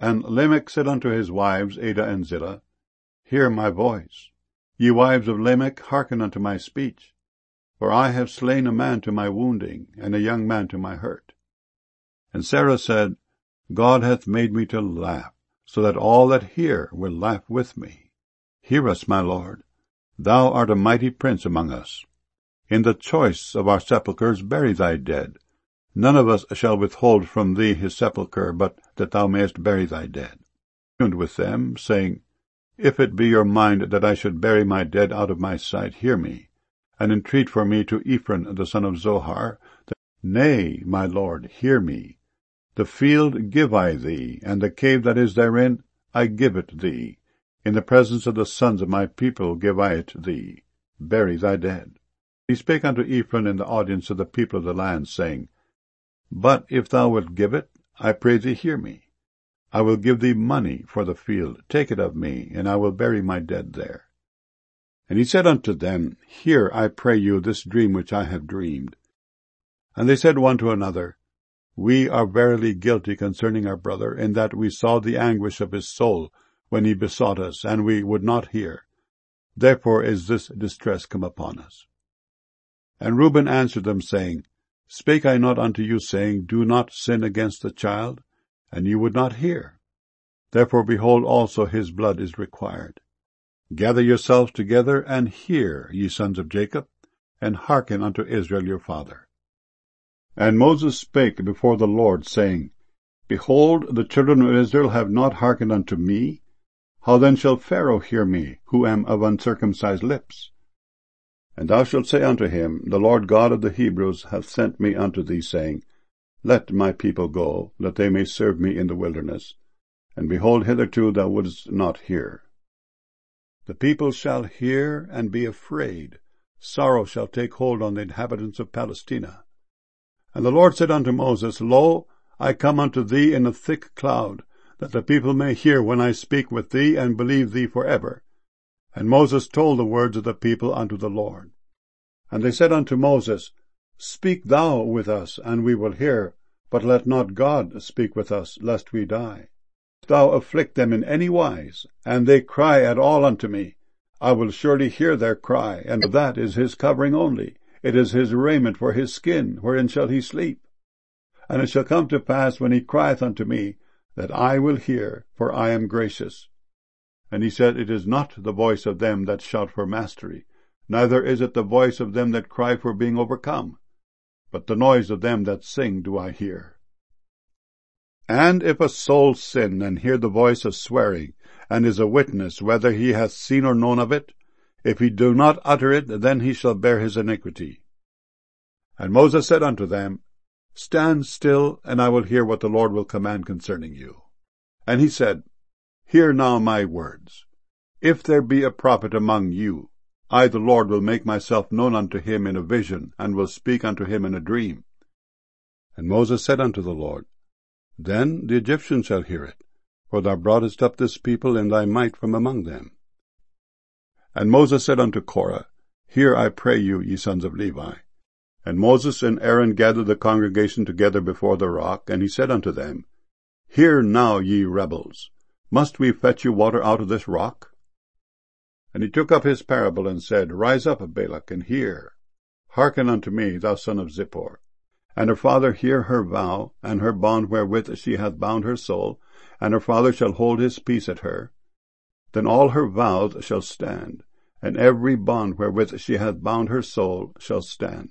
And Lamech said unto his wives, Adah and Zillah, Hear my voice. Ye wives of Lamech, hearken unto my speech. For I have slain a man to my wounding, and a young man to my hurt. And Sarah said, God hath made me to laugh, so that all that hear will laugh with me. Hear us, my Lord. Thou art a mighty prince among us. In the choice of our sepulchres bury thy dead. None of us shall withhold from thee his sepulchre, but that thou mayest bury thy dead. And with them, saying, If it be your mind that I should bury my dead out of my sight, hear me, and entreat for me to Ephron the son of Zohar. Nay, my Lord, hear me. The field give I thee, and the cave that is therein, I give it thee. In the presence of the sons of my people give I it thee. Bury thy dead. He spake unto Ephron in the audience of the people of the land, saying, But if thou wilt give it, I pray thee hear me. I will give thee money for the field. Take it of me, and I will bury my dead there. And he said unto them, Hear, I pray you, this dream which I have dreamed. And they said one to another, We are verily guilty concerning our brother, in that we saw the anguish of his soul when he besought us, and we would not hear. Therefore is this distress come upon us. And Reuben answered them, saying, Spake I not unto you, saying, Do not sin against the child? And you would not hear. Therefore, behold, also his blood is required. Gather yourselves together, and hear, ye sons of Jacob, and hearken unto Israel your father. And Moses spake before the Lord, saying, Behold, the children of Israel have not hearkened unto me. How then shall Pharaoh hear me, who am of uncircumcised lips? And thou shalt say unto him, The Lord God of the Hebrews hath sent me unto thee, saying, Let my people go, that they may serve me in the wilderness. And behold, hitherto thou wouldest not hear. The people shall hear and be afraid. Sorrow shall take hold on the inhabitants of Palestina. And the Lord said unto Moses, Lo, I come unto thee in a thick cloud, that the people may hear when I speak with thee, and believe thee forever. And Moses told the words of the people unto the Lord. And they said unto Moses, Speak thou with us, and we will hear, but let not God speak with us, lest we die. If thou afflict them in any wise, and they cry at all unto me, I will surely hear their cry, and that is his covering only. It is his raiment for his skin, wherein shall he sleep. And it shall come to pass, when he crieth unto me, that I will hear, for I am gracious. And he said, It is not the voice of them that shout for mastery, neither is it the voice of them that cry for being overcome, but the noise of them that sing do I hear. And if a soul sin, and hear the voice of swearing, and is a witness whether he hath seen or known of it, if he do not utter it, then he shall bear his iniquity. And Moses said unto them, Stand still, and I will hear what the Lord will command concerning you. And he said, Hear now my words. If there be a prophet among you, I the Lord will make myself known unto him in a vision, and will speak unto him in a dream. And Moses said unto the Lord, Then the Egyptians shall hear it, for thou broughtest up this people in thy might from among them. And Moses said unto Korah, Hear, I pray you, ye sons of Levi. And Moses and Aaron gathered the congregation together before the rock, and he said unto them, Hear now, ye rebels, must we fetch you water out of this rock? And he took up his parable, and said, Rise up, Balak, and hear. Hearken unto me, thou son of Zippor. And her father hear her vow, and her bond wherewith she hath bound her soul, and her father shall hold his peace at her. Then all her vows shall stand, and every bond wherewith she hath bound her soul shall stand.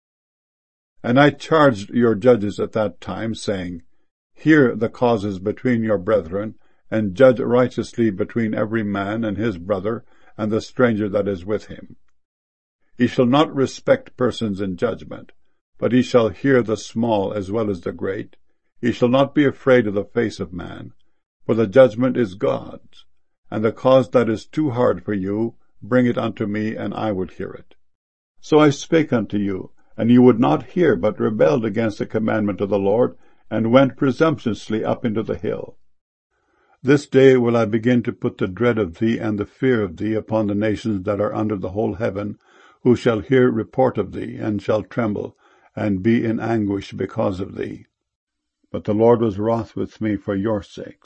And I charged your judges at that time, saying, Hear the causes between your brethren, and judge righteously between every man and his brother, and the stranger that is with him. He shall not respect persons in judgment, but he shall hear the small as well as the great. He shall not be afraid of the face of man, for the judgment is God's. And the cause that is too hard for you, bring it unto me, and I will hear it. So I spake unto you, and you would not hear, but rebelled against the commandment of the Lord, and went presumptuously up into the hill. This day will I begin to put the dread of thee and the fear of thee upon the nations that are under the whole heaven, who shall hear report of thee, and shall tremble, and be in anguish because of thee. But the Lord was wroth with me for your sakes,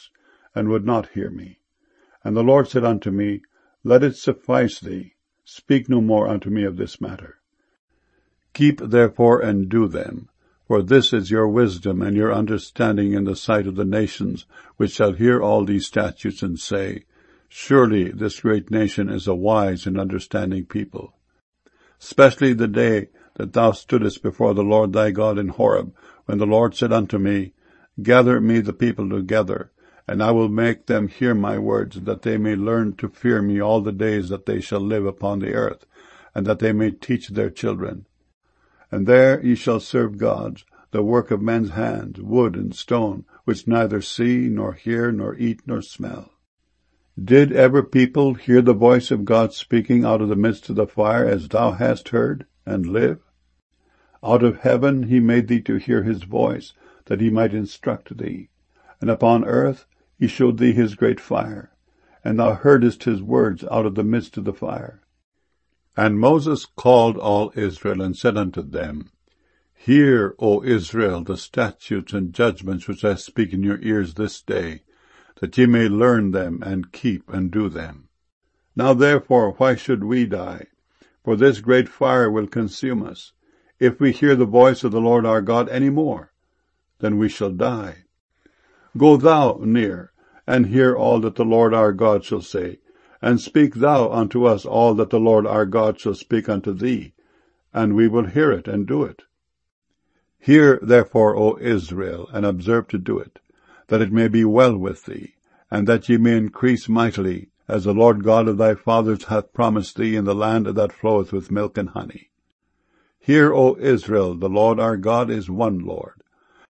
and would not hear me. And the Lord said unto me, Let it suffice thee, speak no more unto me of this matter. Keep therefore and do them, for this is your wisdom and your understanding in the sight of the nations, which shall hear all these statutes and say, Surely this great nation is a wise and understanding people. Especially the day that thou stoodest before the Lord thy God in Horeb, when the Lord said unto me, Gather me the people together, and I will make them hear my words, that they may learn to fear me all the days that they shall live upon the earth, and that they may teach their children. And there ye shall serve gods, the work of men's hands, wood and stone, which neither see, nor hear, nor eat, nor smell. Did ever people hear the voice of God speaking out of the midst of the fire, as thou hast heard, and live? Out of heaven he made thee to hear his voice, that he might instruct thee. And upon earth he showed thee his great fire, and thou heardest his words out of the midst of the fire. And Moses called all Israel, and said unto them, Hear, O Israel, the statutes and judgments which I speak in your ears this day, that ye may learn them, and keep and do them. Now therefore why should we die? For this great fire will consume us. If we hear the voice of the Lord our God any more, then we shall die. Go thou near, and hear all that the Lord our God shall say, and speak thou unto us all that the Lord our God shall speak unto thee, and we will hear it and do it. Hear therefore, O Israel, and observe to do it, that it may be well with thee, and that ye may increase mightily, as the Lord God of thy fathers hath promised thee in the land that floweth with milk and honey. Hear, O Israel, the Lord our God is one Lord.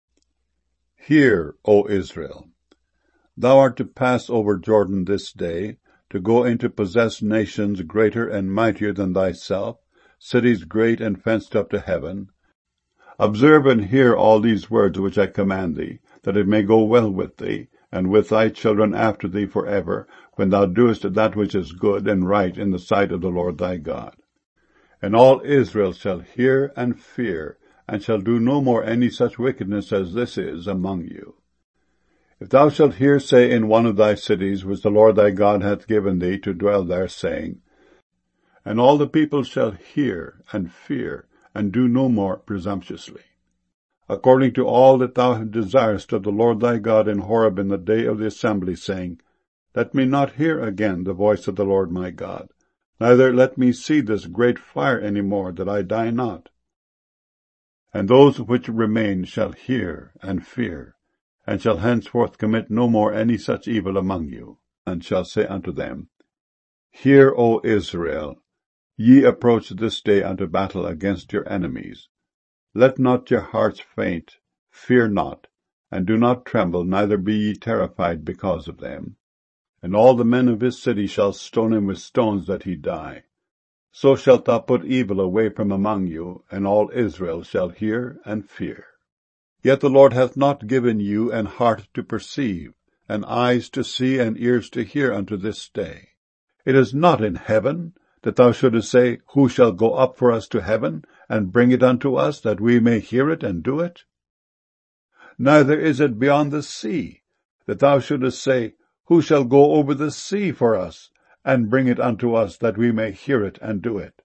Hear, O Israel, thou art to pass over Jordan this day, to go in to possess nations greater and mightier than thyself, cities great and fenced up to heaven. Observe and hear all these words which I command thee, that it may go well with thee, and with thy children after thee forever, when thou doest that which is good and right in the sight of the Lord thy God. And all Israel shall hear and fear, and shall do no more any such wickedness as this is among you. If thou shalt hear say in one of thy cities, which the Lord thy God hath given thee to dwell there, saying, And all the people shall hear and fear, and do no more presumptuously, according to all that thou desirest of the Lord thy God in Horeb in the day of the assembly, saying, Let me not hear again the voice of the Lord my God, neither let me see this great fire any more, that I die not. And those which remain shall hear and fear, and shall henceforth commit no more any such evil among you, and shall say unto them, Hear, O Israel, ye approach this day unto battle against your enemies. Let not your hearts faint, fear not, and do not tremble, neither be ye terrified because of them. And all the men of his city shall stone him with stones that he die. So shalt thou put evil away from among you, and all Israel shall hear and fear. Yet the Lord hath not given you an heart to perceive, and eyes to see, and ears to hear unto this day. It is not in heaven, that thou shouldest say, Who shall go up for us to heaven, and bring it unto us, that we may hear it and do it? Neither is it beyond the sea, that thou shouldest say, Who shall go over the sea for us, and bring it unto us, that we may hear it and do it?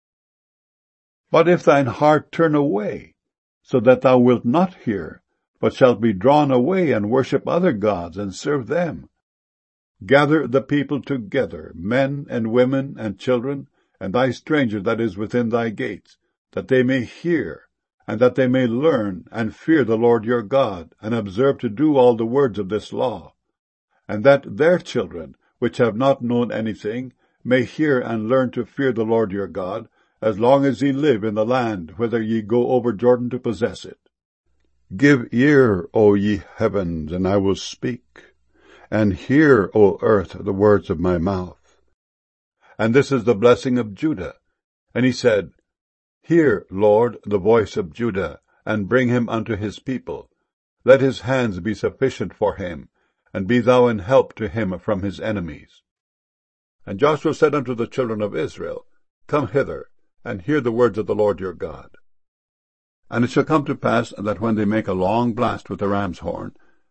But if thine heart turn away, so that thou wilt not hear, but shalt be drawn away, and worship other gods, and serve them, gather the people together, men and women and children, and thy stranger that is within thy gates, that they may hear, and that they may learn, and fear the Lord your God, and observe to do all the words of this law, and that their children, which have not known anything, may hear and learn to fear the Lord your God, as long as ye live in the land whither ye go over Jordan to possess it. Give ear, O ye heavens, and I will speak, and hear, O earth, the words of my mouth. And this is the blessing of Judah. And he said, Hear, Lord, the voice of Judah, and bring him unto his people. Let his hands be sufficient for him, and be thou an help to him from his enemies. And Joshua said unto the children of Israel, Come hither, and hear the words of the Lord your God. And it shall come to pass that when they make a long blast with the ram's horn,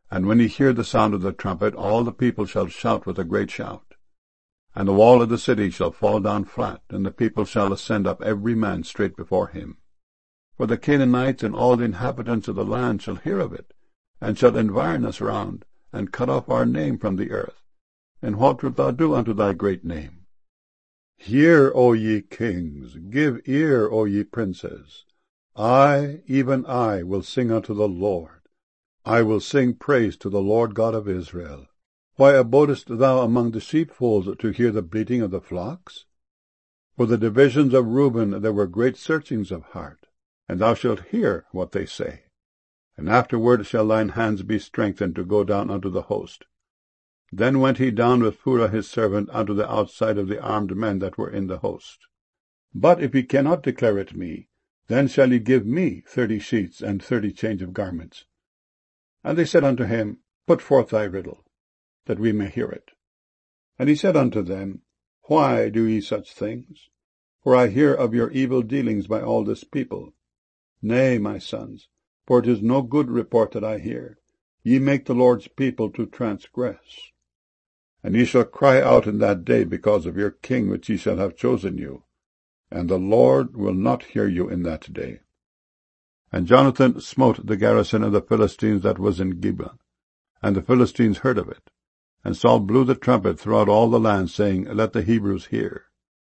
And when ye hear the sound of the trumpet, all the people shall shout with a great shout. And the wall of the city shall fall down flat, and the people shall ascend up every man straight before him. For the Canaanites and all the inhabitants of the land shall hear of it, and shall environ us round, and cut off our name from the earth. And what wilt thou do unto thy great name? Hear, O ye kings, give ear, O ye princes. I, even I, will sing unto the Lord. I will sing praise to the Lord God of Israel. Why abodest thou among the sheepfolds to hear the bleating of the flocks? For the divisions of Reuben there were great searchings of heart, and thou shalt hear what they say. And afterward shall thine hands be strengthened to go down unto the host. Then went he down with Phurah his servant unto the outside of the armed men that were in the host. But if he cannot declare it me, then shall he give me 30 sheets and 30 change of garments. And they said unto him, Put forth thy riddle, that we may hear it. And he said unto them, Why do ye such things? For I hear of your evil dealings by all this people. Nay, my sons, for it is no good report that I hear. Ye make the Lord's people to transgress. And ye shall cry out in that day because of your king which ye shall have chosen you, and the Lord will not hear you in that day. And Jonathan smote the garrison of the Philistines that was in Geba, and the Philistines heard of it. And Saul blew the trumpet throughout all the land, saying, Let the Hebrews hear.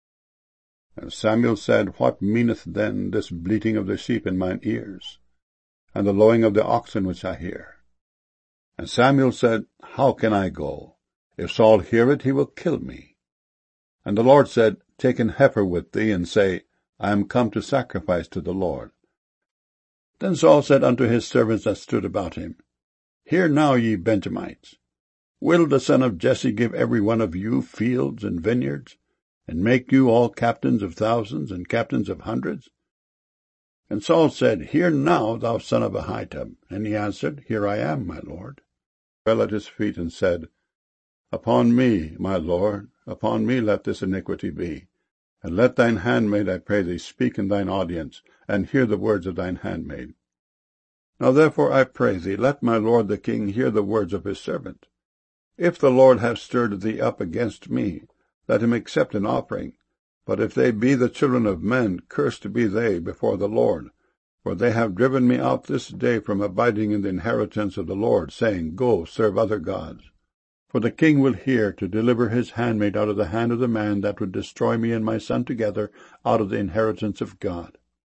And Samuel said, What meaneth then this bleating of the sheep in mine ears, and the lowing of the oxen which I hear? And Samuel said, How can I go? If Saul hear it, he will kill me. And the Lord said, Take an heifer with thee, and say, I am come to sacrifice to the Lord. Then Saul said unto his servants that stood about him, Hear now, ye Benjamites, will the son of Jesse give every one of you fields and vineyards, and make you all captains of thousands and captains of hundreds? And Saul said, Hear now, thou son of Ahitub. And he answered, Here I am, my lord. Fell at his feet and said, Upon me, my lord, upon me let this iniquity be. And let thine handmaid, I pray thee, speak in thine audience, and hear the words of thine handmaid. Now therefore I pray thee, let my lord the king hear the words of his servant. If the Lord have stirred thee up against me, let him accept an offering. But if they be the children of men, cursed be they before the Lord. For they have driven me out this day from abiding in the inheritance of the Lord, saying, Go, serve other gods. For the king will hear to deliver his handmaid out of the hand of the man that would destroy me and my son together out of the inheritance of God.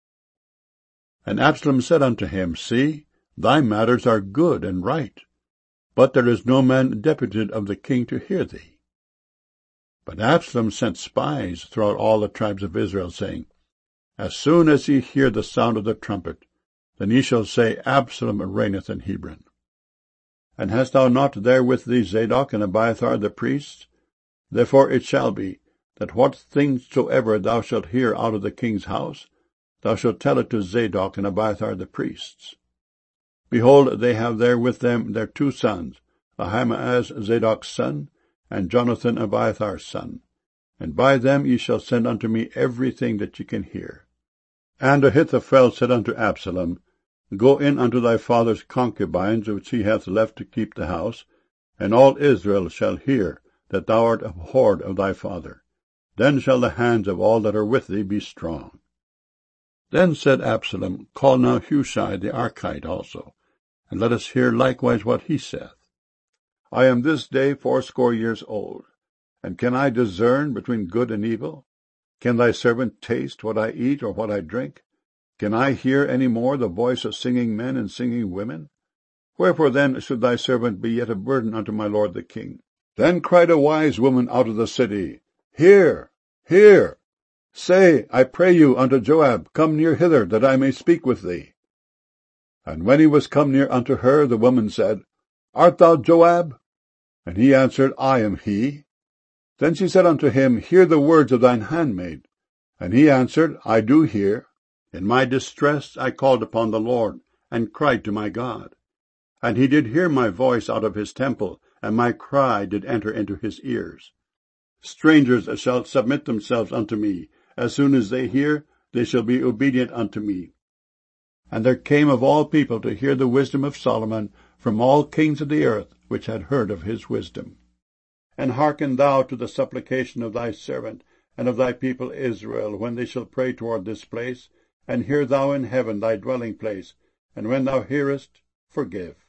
And Absalom said unto him, See, thy matters are good and right, but there is no man deputed of the king to hear thee. But Absalom sent spies throughout all the tribes of Israel, saying, As soon as ye hear the sound of the trumpet, then ye shall say, Absalom reigneth in Hebron. And hast thou not there with thee Zadok and Abiathar the priests? Therefore it shall be, that what things soever thou shalt hear out of the king's house, thou shalt tell it to Zadok and Abiathar the priests. Behold, they have there with them their 2 sons, Ahimaaz Zadok's son, and Jonathan Abiathar's son. And by them ye shall send unto me everything that ye can hear. And Ahithophel said unto Absalom, Go in unto thy father's concubines, which he hath left to keep the house, and all Israel shall hear that thou art abhorred of thy father. Then shall the hands of all that are with thee be strong. Then said Absalom, Call now Hushai the Archite also, and let us hear likewise what he saith. I am this day 80 years old, and can I discern between good and evil? Can thy servant taste what I eat or what I drink? Can I hear any more the voice of singing men and singing women? Wherefore then should thy servant be yet a burden unto my lord the king? Then cried a wise woman out of the city, Hear, hear! Say, I pray you, unto Joab, Come near hither, that I may speak with thee. And when he was come near unto her, the woman said, Art thou Joab? And he answered, I am he. Then she said unto him, Hear the words of thine handmaid. And he answered, I do hear. In my distress I called upon the Lord, and cried to my God. And he did hear my voice out of his temple, and my cry did enter into his ears. Strangers shall submit themselves unto me. As soon as they hear, they shall be obedient unto me. And there came of all people to hear the wisdom of Solomon, from all kings of the earth which had heard of his wisdom. And hearken thou to the supplication of thy servant and of thy people Israel, when they shall pray toward this place, and hear thou in heaven thy dwelling place, and when thou hearest, forgive.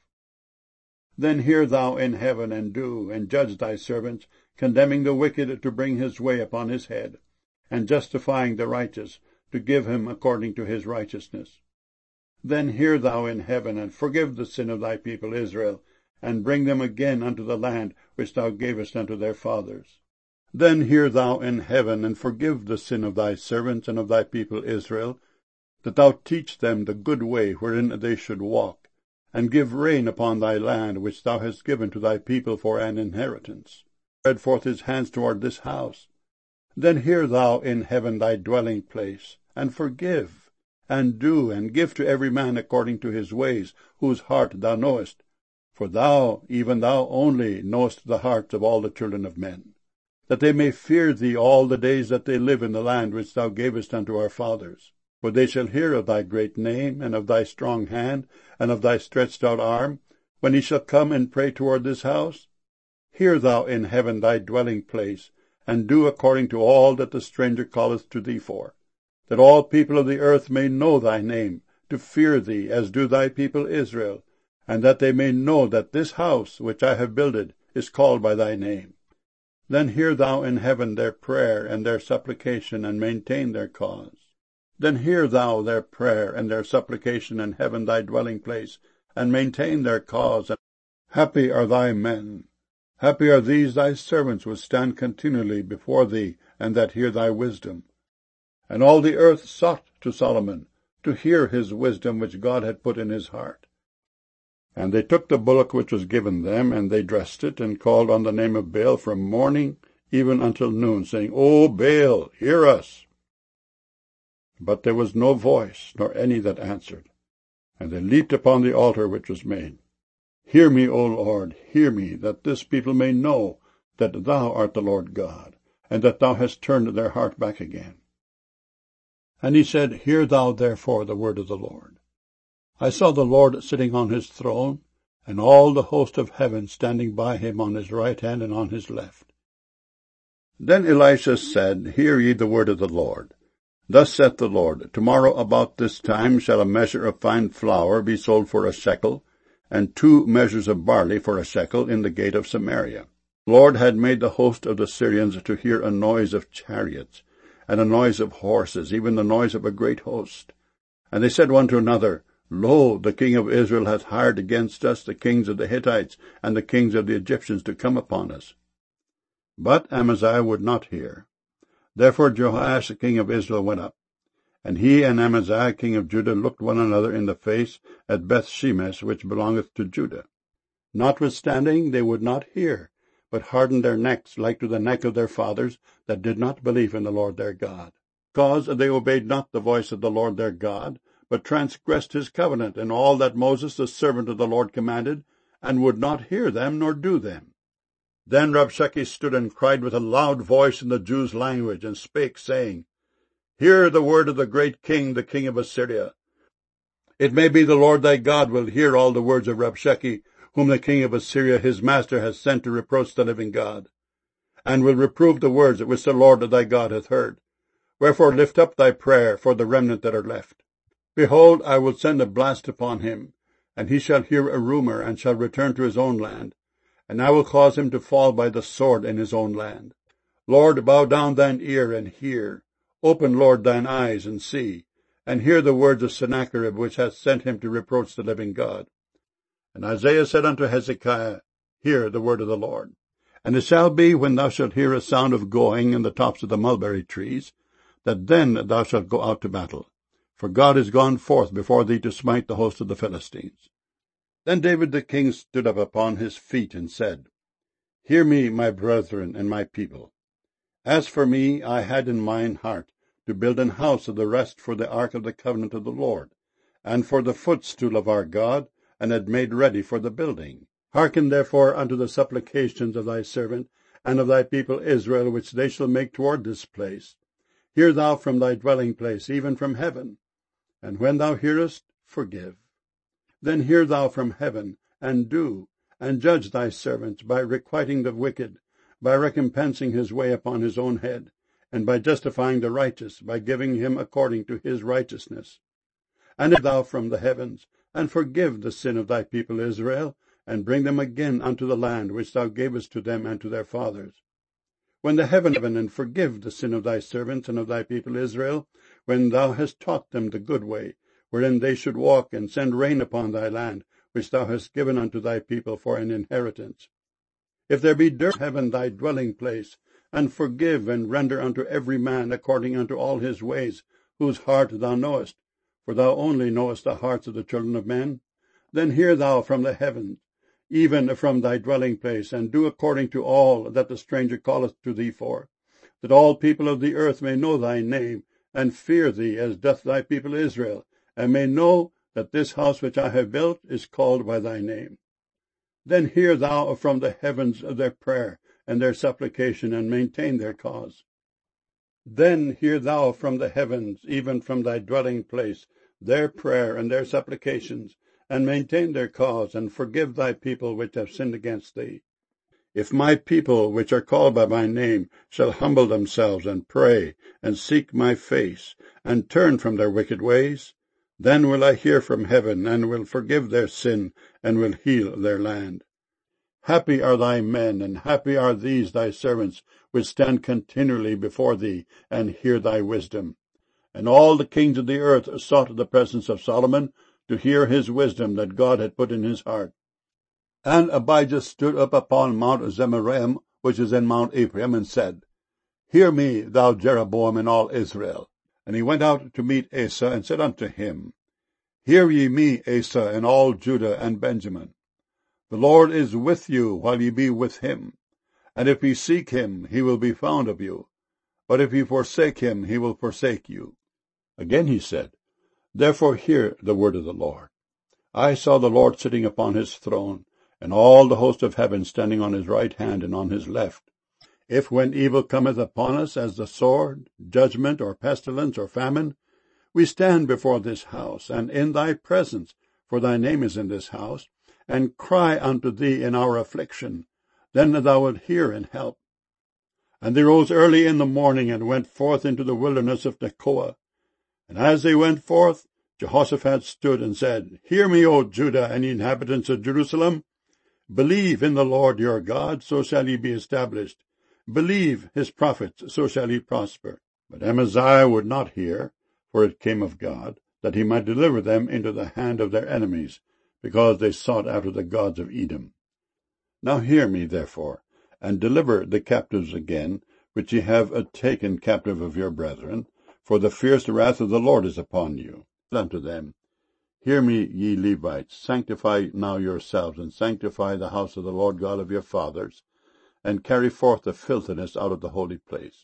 Then hear thou in heaven, and do, and judge thy servants, condemning the wicked to bring his way upon his head, and justifying the righteous, to give him according to his righteousness. Then hear thou in heaven, and forgive the sin of thy people Israel, and bring them again unto the land which thou gavest unto their fathers. Then hear thou in heaven, and forgive the sin of thy servants and of thy people Israel, that thou teach them the good way wherein they should walk, and give rain upon thy land which thou hast given to thy people for an inheritance. Spread forth his hands toward this house. Then hear thou in heaven thy dwelling place, and forgive, and do, and give to every man according to his ways, whose heart thou knowest. For thou, even thou only, knowest the hearts of all the children of men, that they may fear thee all the days that they live in the land which thou gavest unto our fathers. For they shall hear of thy great name, and of thy strong hand, and of thy stretched out arm, when he shall come and pray toward this house. Hear thou in heaven thy dwelling place, and do according to all that the stranger calleth to thee for, that all people of the earth may know thy name, to fear thee, as do thy people Israel, and that they may know that this house which I have builded is called by thy name. Then hear thou in heaven their prayer and their supplication, and maintain their cause. Then hear thou their prayer and their supplication in heaven thy dwelling place, and maintain their cause. Happy are thy men, happy are these thy servants which stand continually before thee, and that hear thy wisdom. And all the earth sought to Solomon, to hear his wisdom which God had put in his heart. And they took the bullock which was given them, and they dressed it, and called on the name of Baal from morning even until noon, saying, O Baal, hear us. But there was no voice, nor any that answered. And they leaped upon the altar which was made. Hear me, O Lord, hear me, that this people may know that thou art the Lord God, and that thou hast turned their heart back again. And he said, Hear thou therefore the word of the Lord. I saw the Lord sitting on his throne, and all the host of heaven standing by him on his right hand and on his left. Then Elisha said, Hear ye the word of the Lord. Thus saith the Lord, Tomorrow about this time shall a measure of fine flour be sold for a shekel, and 2 measures of barley for a shekel in the gate of Samaria. The Lord had made the host of the Syrians to hear a noise of chariots, and a noise of horses, even the noise of a great host. And they said one to another, Lo, the king of Israel hath hired against us the kings of the Hittites and the kings of the Egyptians to come upon us. But Amaziah would not hear. Therefore Jehoash the king of Israel went up, and he and Amaziah king of Judah looked one another in the face at Beth-shemesh, which belongeth to Judah. Notwithstanding they would not hear, but hardened their necks like to the neck of their fathers that did not believe in the Lord their God. Because they obeyed not the voice of the Lord their God, but transgressed his covenant, and all that Moses the servant of the Lord commanded, and would not hear them nor do them. Then Rabshakeh stood and cried with a loud voice in the Jews' language, and spake, saying, Hear the word of the great king, the king of Assyria. It may be the Lord thy God will hear all the words of Rabshakeh, whom the king of Assyria his master has sent to reproach the living God, and will reprove the words which the Lord thy God hath heard. Wherefore lift up thy prayer for the remnant that are left. Behold, I will send a blast upon him, and he shall hear a rumour, and shall return to his own land, and I will cause him to fall by the sword in his own land. Lord, bow down thine ear and hear. Open, Lord, thine eyes and see, and hear the words of Sennacherib, which hath sent him to reproach the living God. And Isaiah said unto Hezekiah, Hear the word of the Lord. And it shall be, when thou shalt hear a sound of going in the tops of the mulberry trees, that then thou shalt go out to battle. For God is gone forth before thee to smite the host of the Philistines. Then David the king stood up upon his feet, and said, Hear me, my brethren and my people. As for me, I had in mine heart to build an house of the rest for the ark of the covenant of the Lord, and for the footstool of our God, and had made ready for the building. Hearken therefore unto the supplications of thy servant, and of thy people Israel, which they shall make toward this place. Hear thou from thy dwelling place, even from heaven, and when thou hearest, forgive. Then hear thou from heaven, and do, and judge thy servant, by requiting the wicked, by recompensing his way upon his own head, and by justifying the righteous, by giving him according to his righteousness. And hear thou from the heavens, and forgive the sin of thy people Israel, and bring them again unto the land which thou gavest to them and to their fathers. When the heaven and forgive the sin of thy servants and of thy people Israel, when thou hast taught them the good way, wherein they should walk, and send rain upon thy land, which thou hast given unto thy people for an inheritance. If there be dirt in heaven thy dwelling place, and forgive and render unto every man according unto all his ways, whose heart thou knowest, for thou only knowest the hearts of the children of men, then hear thou from the heavens, even from thy dwelling place, and do according to all that the stranger calleth to thee for, that all people of the earth may know thy name, and fear thee as doth thy people Israel, and may know that this house which I have built is called by thy name. Then hear thou from the heavens their prayer and their supplication, and maintain their cause. Then hear thou from the heavens, even from thy dwelling place, their prayer and their supplications, and maintain their cause, and forgive thy people which have sinned against thee. If my people, which are called by my name, shall humble themselves, and pray, and seek my face, and turn from their wicked ways, then will I hear from heaven, and will forgive their sin, and will heal their land. Happy are thy men, and happy are these thy servants, which stand continually before thee, and hear thy wisdom. And all the kings of the earth sought the presence of Solomon, to hear his wisdom that God had put in his heart. And Abijah stood up upon Mount Zemaraim, which is in Mount Ephraim, and said, Hear me, thou Jeroboam, and all Israel. And he went out to meet Asa, and said unto him, Hear ye me, Asa, and all Judah and Benjamin. The Lord is with you while ye be with him. And if ye seek him, he will be found of you. But if ye forsake him, he will forsake you. Again he said, Therefore hear the word of the Lord. I saw the Lord sitting upon his throne, and all the host of heaven standing on his right hand and on his left. If when evil cometh upon us as the sword, judgment, or pestilence, or famine, we stand before this house, and in thy presence, for thy name is in this house, and cry unto thee in our affliction, then thou wilt hear and help. And they rose early in the morning, and went forth into the wilderness of Tekoa. And as they went forth, Jehoshaphat stood and said, Hear me, O Judah, and ye inhabitants of Jerusalem. Believe in the Lord your God, so shall ye be established. Believe his prophets, so shall ye prosper. But Amaziah would not hear, for it came of God, that he might deliver them into the hand of their enemies, because they sought after the gods of Edom. Now hear me, therefore, and deliver the captives again, which ye have taken captive of your brethren, for the fierce wrath of the Lord is upon you. Unto them, Hear me, ye Levites, sanctify now yourselves, and sanctify the house of the Lord God of your fathers, and carry forth the filthiness out of the holy place.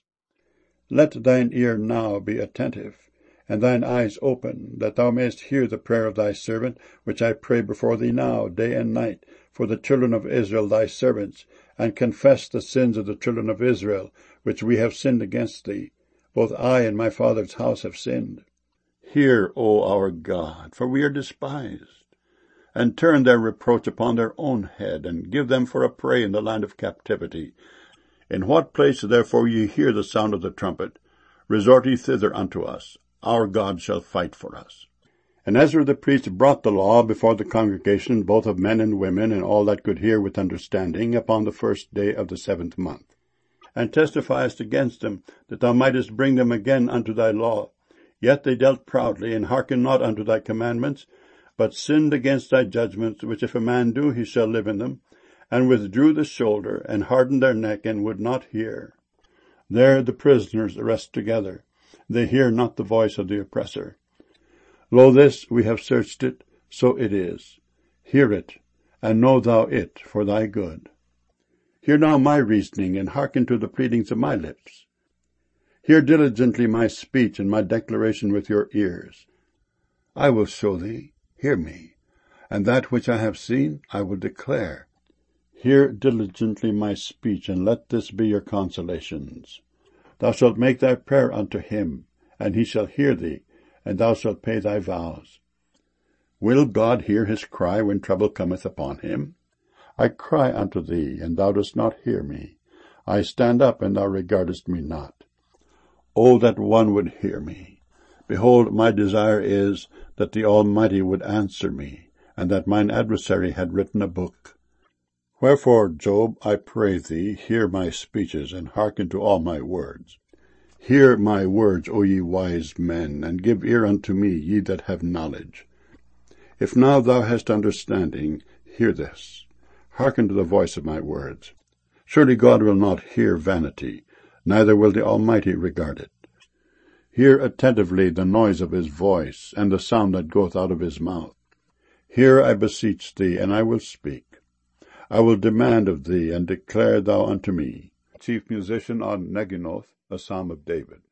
Let thine ear now be attentive, and thine eyes open, that thou mayest hear the prayer of thy servant, which I pray before thee now, day and night, for the children of Israel thy servants, and confess the sins of the children of Israel, which we have sinned against thee. Both I and my father's house have sinned. Hear, O our God, for we are despised, and turn their reproach upon their own head, and give them for a prey in the land of captivity. In what place therefore ye hear the sound of the trumpet, resort ye thither unto us. Our God shall fight for us. And Ezra the priest brought the law before the congregation, both of men and women, and all that could hear with understanding, upon the 1st day of the 7th month, and testifiest against them, that thou mightest bring them again unto thy law. Yet they dealt proudly, and hearkened not unto thy commandments, but sinned against thy judgments, which if a man do, he shall live in them, and withdrew the shoulder, and hardened their neck, and would not hear. There the prisoners rest together. They hear not the voice of the oppressor. Lo, this we have searched it, so it is. Hear it, and know thou it for thy good. Hear now my reasoning, and hearken to the pleadings of my lips. Hear diligently my speech and my declaration with your ears. I will show thee, hear me, and that which I have seen I will declare. Hear diligently my speech, and let this be your consolations. Thou shalt make thy prayer unto him, and he shall hear thee, and thou shalt pay thy vows. Will God hear his cry when trouble cometh upon him? I cry unto thee, and thou dost not hear me. I stand up, and thou regardest me not. O that one would hear me! Behold, my desire is that the Almighty would answer me, and that mine adversary had written a book. Wherefore, Job, I pray thee, hear my speeches, and hearken to all my words. Hear my words, O ye wise men, and give ear unto me, ye that have knowledge. If now thou hast understanding, hear this. Hearken to the voice of my words. Surely God will not hear vanity, neither will the Almighty regard it. Hear attentively the noise of his voice, and the sound that goeth out of his mouth. Hear, I beseech thee, and I will speak. I will demand of thee, and declare thou unto me. Chief musician on Neginoth, a psalm of David.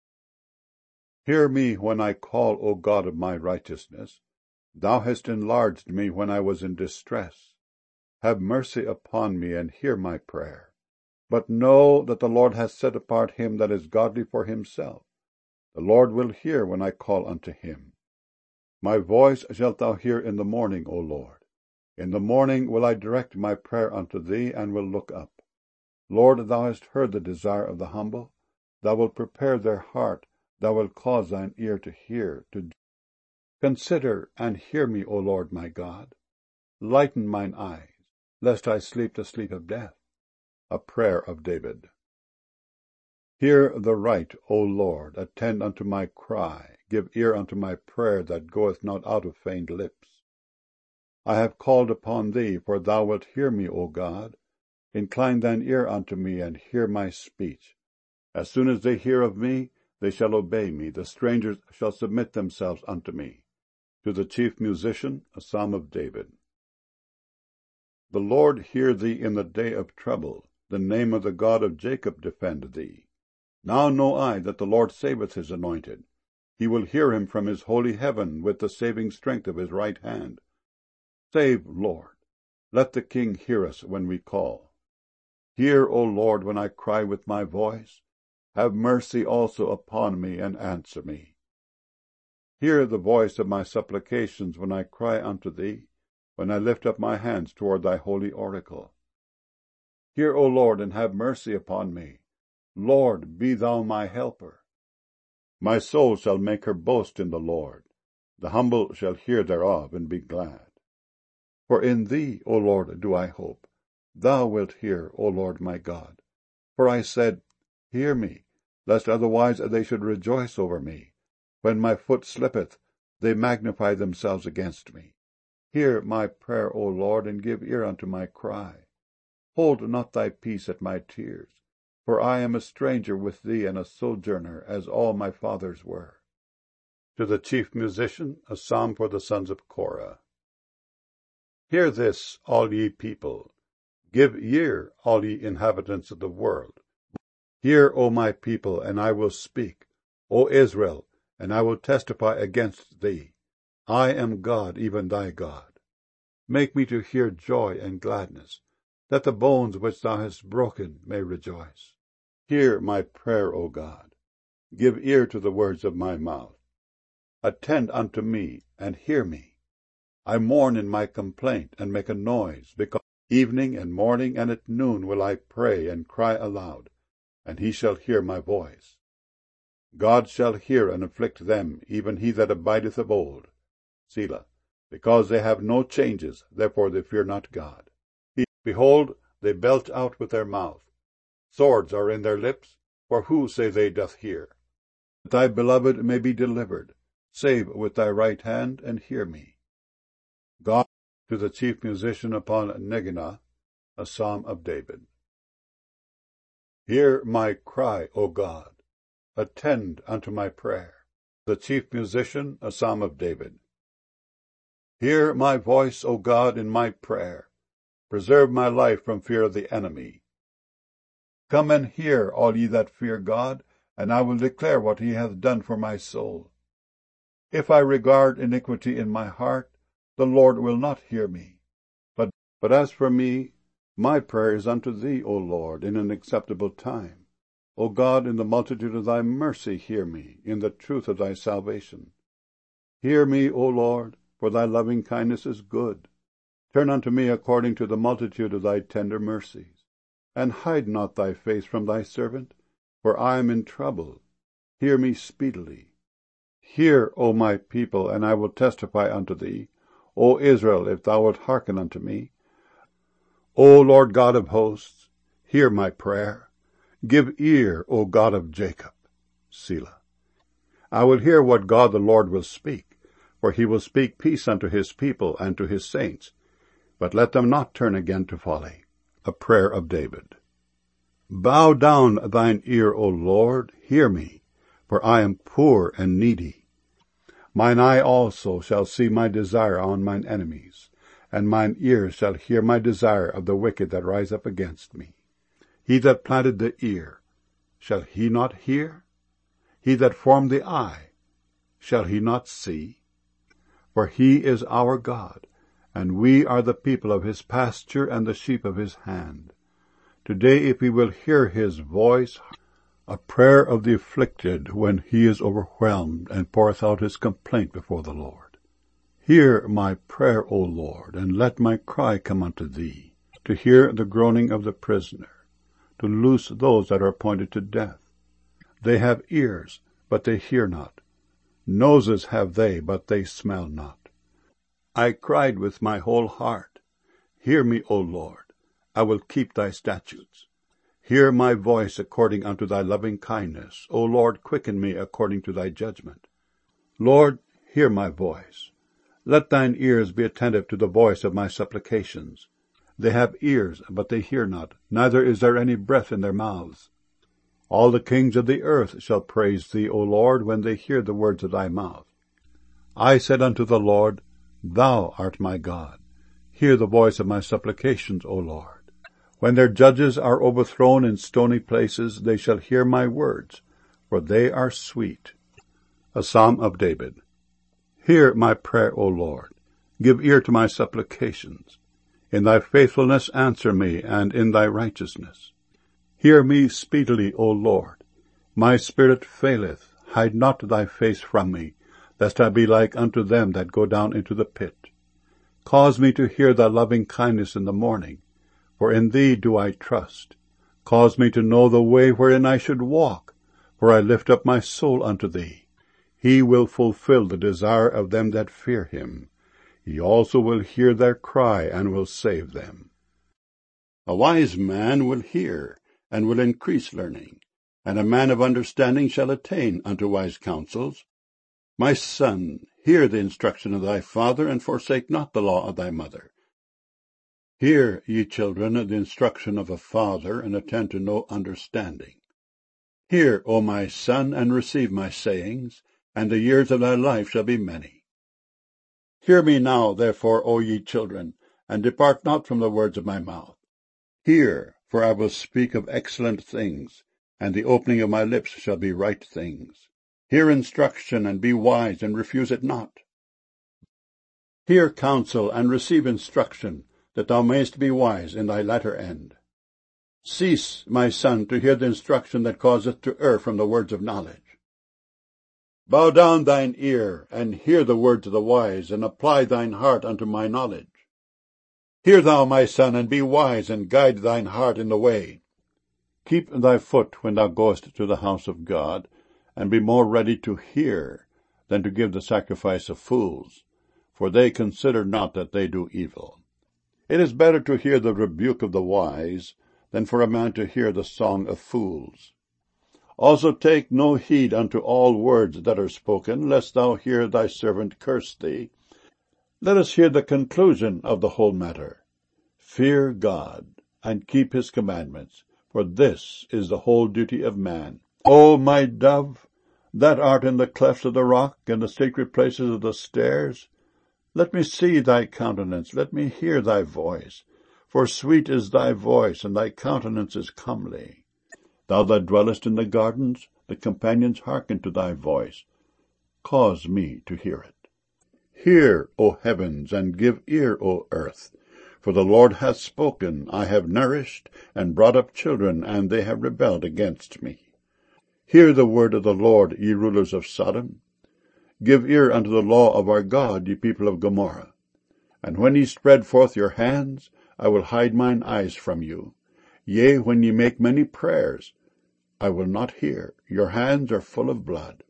Hear me when I call, O God of my righteousness. Thou hast enlarged me when I was in distress. Have mercy upon me, and hear my prayer. But know that the Lord hath set apart him that is godly for himself. The Lord will hear when I call unto him. My voice shalt thou hear in the morning, O Lord. In the morning will I direct my prayer unto thee, and will look up. Lord, thou hast heard the desire of the humble. Thou wilt prepare their heart. Thou wilt cause thine ear to hear. Consider and hear me, O Lord my God. Lighten mine eyes, lest I sleep the sleep of death. A prayer of David. Hear the right, O Lord, attend unto my cry. Give ear unto my prayer that goeth not out of feigned lips. I have called upon thee, for thou wilt hear me, O God. Incline thine ear unto me, and hear my speech. As soon as they hear of me, they shall obey me. The strangers shall submit themselves unto me. To the chief musician, a psalm of David. The Lord hear thee in the day of trouble. The name of the God of Jacob defend thee. Now know I that the Lord saveth his anointed. He will hear him from his holy heaven with the saving strength of his right hand. Save, Lord. Let the King hear us when we call. Hear, O Lord, when I cry with my voice. Have mercy also upon me, and answer me. Hear the voice of my supplications when I cry unto thee, when I lift up my hands toward thy holy oracle. Hear, O Lord, and have mercy upon me. Lord, be thou my helper. My soul shall make her boast in the Lord. The humble shall hear thereof, and be glad. For in thee, O Lord, do I hope. Thou wilt hear, O Lord my God. For I said, Hear me, lest otherwise they should rejoice over me. When my foot slippeth, they magnify themselves against me. Hear my prayer, O Lord, and give ear unto my cry. Hold not thy peace at my tears, for I am a stranger with thee and a sojourner, as all my fathers were. To the chief musician, a psalm for the sons of Korah. Hear this, all ye people. Give ear, all ye inhabitants of the world. Hear, O my people, and I will speak. O Israel, and I will testify against thee. I am God, even thy God. Make me to hear joy and gladness, that the bones which thou hast broken may rejoice. Hear my prayer, O God. Give ear to the words of my mouth. Attend unto me, and hear me. I mourn in my complaint, and make a noise, because evening and morning and at noon will I pray and cry aloud, and he shall hear my voice. God shall hear and afflict them, even he that abideth of old. Selah. Because they have no changes, therefore they fear not God. Behold, they belch out with their mouth. Swords are in their lips, for who, say they, doth hear? That thy beloved may be delivered. Save with thy right hand, and hear me. God, to the chief musician upon Neginoth, a psalm of David. Hear my cry, O God. Attend unto my prayer. The chief musician, a psalm of David. Hear my voice, O God, in my prayer. Preserve my life from fear of the enemy. Come and hear, all ye that fear God, and I will declare what he hath done for my soul. If I regard iniquity in my heart, the Lord will not hear me. But as for me, my prayer is unto thee, O Lord, in an acceptable time. O God, in the multitude of thy mercy hear me, in the truth of thy salvation. Hear me, O Lord, for thy loving kindness is good. Turn unto me according to the multitude of thy tender mercies, and hide not thy face from thy servant, for I am in trouble. Hear me speedily. Hear, O my people, and I will testify unto thee. O Israel, if thou wilt hearken unto me. O Lord God of hosts, hear my prayer. Give ear, O God of Jacob. Selah. I will hear what God the Lord will speak, for he will speak peace unto his people and to his saints. But let them not turn again to folly. A prayer of David. Bow down thine ear, O Lord, hear me, for I am poor and needy. Mine eye also shall see my desire on mine enemies, and mine ears shall hear my desire of the wicked that rise up against me. He that planted the ear, shall he not hear? He that formed the eye, shall he not see? For he is our God, and we are the people of his pasture and the sheep of his hand. Today, if we will hear his voice, a prayer of the afflicted when he is overwhelmed and poureth out his complaint before the Lord. Hear my prayer, O Lord, and let my cry come unto thee, to hear the groaning of the prisoner, to loose those that are appointed to death. They have ears, but they hear not. Noses have they, but they smell not. I cried with my whole heart. Hear me, O Lord. I will keep thy statutes. Hear my voice according unto thy loving kindness. O Lord, quicken me according to thy judgment. Lord, hear my voice. Let thine ears be attentive to the voice of my supplications. They have ears, but they hear not, neither is there any breath in their mouths. All the kings of the earth shall praise thee, O Lord, when they hear the words of thy mouth. I said unto the Lord, Thou art my God. Hear the voice of my supplications, O Lord. When their judges are overthrown in stony places, they shall hear my words, for they are sweet. A Psalm of David. Hear my prayer, O Lord. Give ear to my supplications. In thy faithfulness answer me, and in thy righteousness. Hear me speedily, O Lord. My spirit faileth. Hide not thy face from me, lest I be like unto them that go down into the pit. Cause me to hear thy loving kindness in the morning, for in thee do I trust. Cause me to know the way wherein I should walk, for I lift up my soul unto thee. He will fulfill the desire of them that fear him. He also will hear their cry, and will save them. A wise man will hear, and will increase learning, and a man of understanding shall attain unto wise counsels. My son, hear the instruction of thy father, and forsake not the law of thy mother. Hear, ye children, the instruction of a father, and attend to no understanding. Hear, O my son, and receive my sayings, and the years of thy life shall be many. Hear me now, therefore, O ye children, and depart not from the words of my mouth. Hear, for I will speak of excellent things, and the opening of my lips shall be right things. Hear instruction, and be wise, and refuse it not. Hear counsel, and receive instruction, that thou mayest be wise in thy latter end. Cease, my son, to hear the instruction that causeth to err from the words of knowledge. Bow down thine ear, and hear the words of the wise, and apply thine heart unto my knowledge. Hear thou, my son, and be wise, and guide thine heart in the way. Keep thy foot when thou goest to the house of God, and be more ready to hear than to give the sacrifice of fools, for they consider not that they do evil. It is better to hear the rebuke of the wise than for a man to hear the song of fools. Also take no heed unto all words that are spoken, lest thou hear thy servant curse thee. Let us hear the conclusion of the whole matter. Fear God, and keep his commandments, for this is the whole duty of man. O my dove, that art in the clefts of the rock, and the secret places of the stairs, let me see thy countenance, let me hear thy voice. For sweet is thy voice, and thy countenance is comely. Thou that dwellest in the gardens, the companions hearken to thy voice. Cause me to hear it. Hear, O heavens, and give ear, O earth. For the Lord hath spoken, I have nourished and brought up children, and they have rebelled against me. Hear the word of the Lord, ye rulers of Sodom. Give ear unto the law of our God, ye people of Gomorrah. And when ye spread forth your hands, I will hide mine eyes from you. Yea, when ye make many prayers, I will not hear. Your hands are full of blood.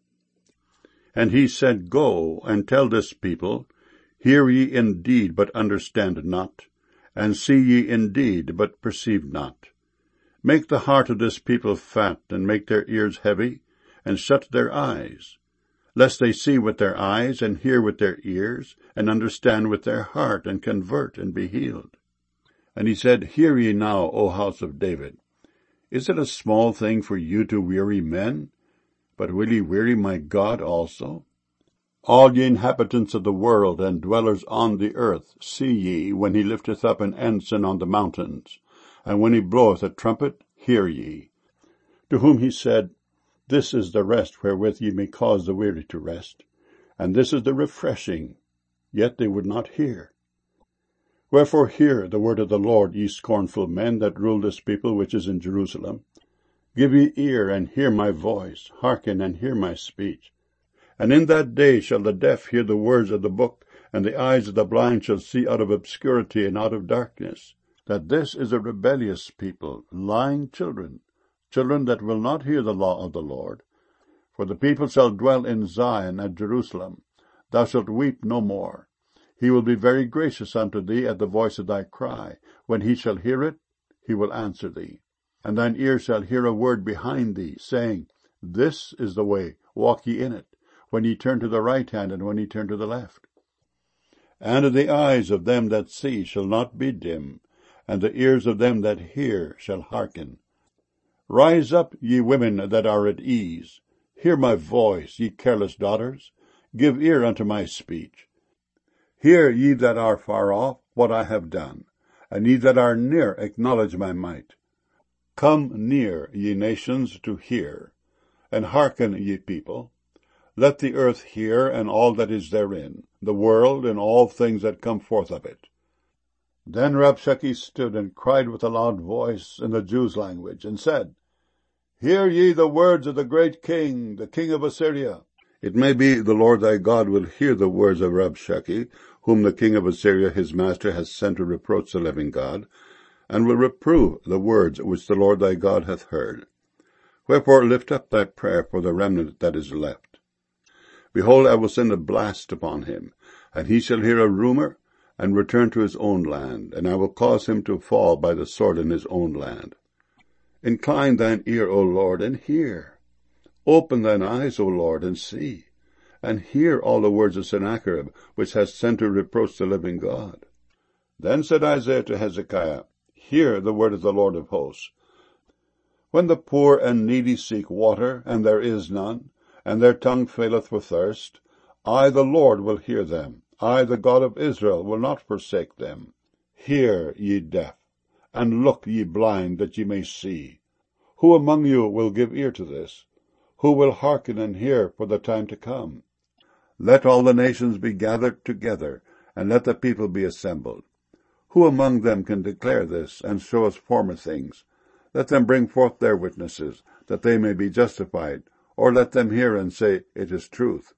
And he said, Go, and tell this people, Hear ye indeed, but understand not, and see ye indeed, but perceive not. Make the heart of this people fat, and make their ears heavy, and shut their eyes, lest they see with their eyes, and hear with their ears, and understand with their heart, and convert, and be healed. And he said, Hear ye now, O house of David. Is it a small thing for you to weary men? But will ye weary my God also? All ye inhabitants of the world, and dwellers on the earth, see ye, when he lifteth up an ensign on the mountains, and when he bloweth a trumpet, hear ye. To whom he said, This is the rest wherewith ye may cause the weary to rest, and this is the refreshing. Yet they would not hear. Wherefore hear the word of the Lord, ye scornful men that rule this people which is in Jerusalem. Give ye ear, and hear my voice. Hearken, and hear my speech. And in that day shall the deaf hear the words of the book, and the eyes of the blind shall see out of obscurity and out of darkness. That this is a rebellious people, lying children, children that will not hear the law of the Lord. For the people shall dwell in Zion at Jerusalem. Thou shalt weep no more. He will be very gracious unto thee at the voice of thy cry. When he shall hear it, he will answer thee. And thine ear shall hear a word behind thee, saying, This is the way, walk ye in it, when ye turn to the right hand, and when ye turn to the left. And the eyes of them that see shall not be dim, and the ears of them that hear shall hearken. Rise up, ye women that are at ease. Hear my voice, ye careless daughters. Give ear unto my speech. Hear, ye that are far off, what I have done, and ye that are near acknowledge my might. Come near, ye nations, to hear, and hearken, ye people. Let the earth hear, and all that is therein, the world, and all things that come forth of it. Then Rabshakeh stood and cried with a loud voice in the Jews' language, and said, Hear ye the words of the great king, the king of Assyria. It may be the Lord thy God will hear the words of Rabshakeh, whom the king of Assyria his master has sent to reproach the living God, and will reprove the words which the Lord thy God hath heard. Wherefore lift up thy prayer for the remnant that is left. Behold, I will send a blast upon him, and he shall hear a rumour, and return to his own land, and I will cause him to fall by the sword in his own land. Incline thine ear, O Lord, and hear. Open thine eyes, O Lord, and see, and hear all the words of Sennacherib, which hast sent to reproach the living God. Then said Isaiah to Hezekiah, Hear the word of the Lord of hosts. When the poor and needy seek water, and there is none, and their tongue faileth for thirst, I, the Lord, will hear them. I, the God of Israel, will not forsake them. Hear, ye deaf, and look, ye blind, that ye may see. Who among you will give ear to this? Who will hearken and hear for the time to come? Let all the nations be gathered together, and let the people be assembled. Who among them can declare this, and show us former things? Let them bring forth their witnesses, that they may be justified, or let them hear and say, It is truth.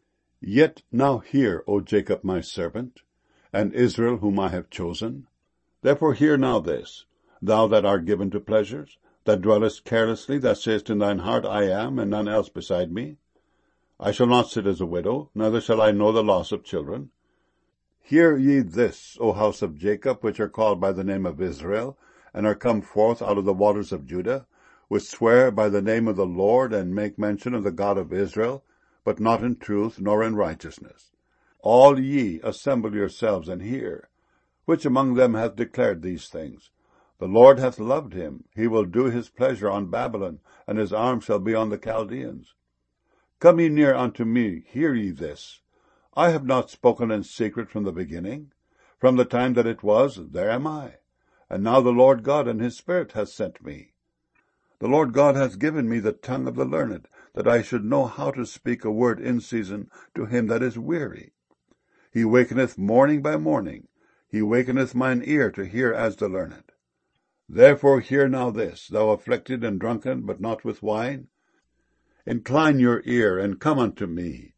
Yet now hear, O Jacob my servant, and Israel whom I have chosen. Therefore hear now this, thou that art given to pleasures, that dwellest carelessly, that sayest in thine heart, I am, and none else beside me. I shall not sit as a widow, neither shall I know the loss of children. Hear ye this, O house of Jacob, which are called by the name of Israel, and are come forth out of the waters of Judah, which swear by the name of the Lord, and make mention of the God of Israel, but not in truth, nor in righteousness. All ye assemble yourselves and hear. Which among them hath declared these things? The Lord hath loved him. He will do his pleasure on Babylon, and his arm shall be on the Chaldeans. Come ye near unto me, hear ye this. I have not spoken in secret from the beginning. From the time that it was, there am I. And now the Lord God and his Spirit hath sent me. The Lord God hath given me the tongue of the learned, that I should know how to speak a word in season to him that is weary. He wakeneth morning by morning. He wakeneth mine ear to hear as the learned. Therefore hear now this, thou afflicted and drunken, but not with wine. Incline your ear, and come unto me.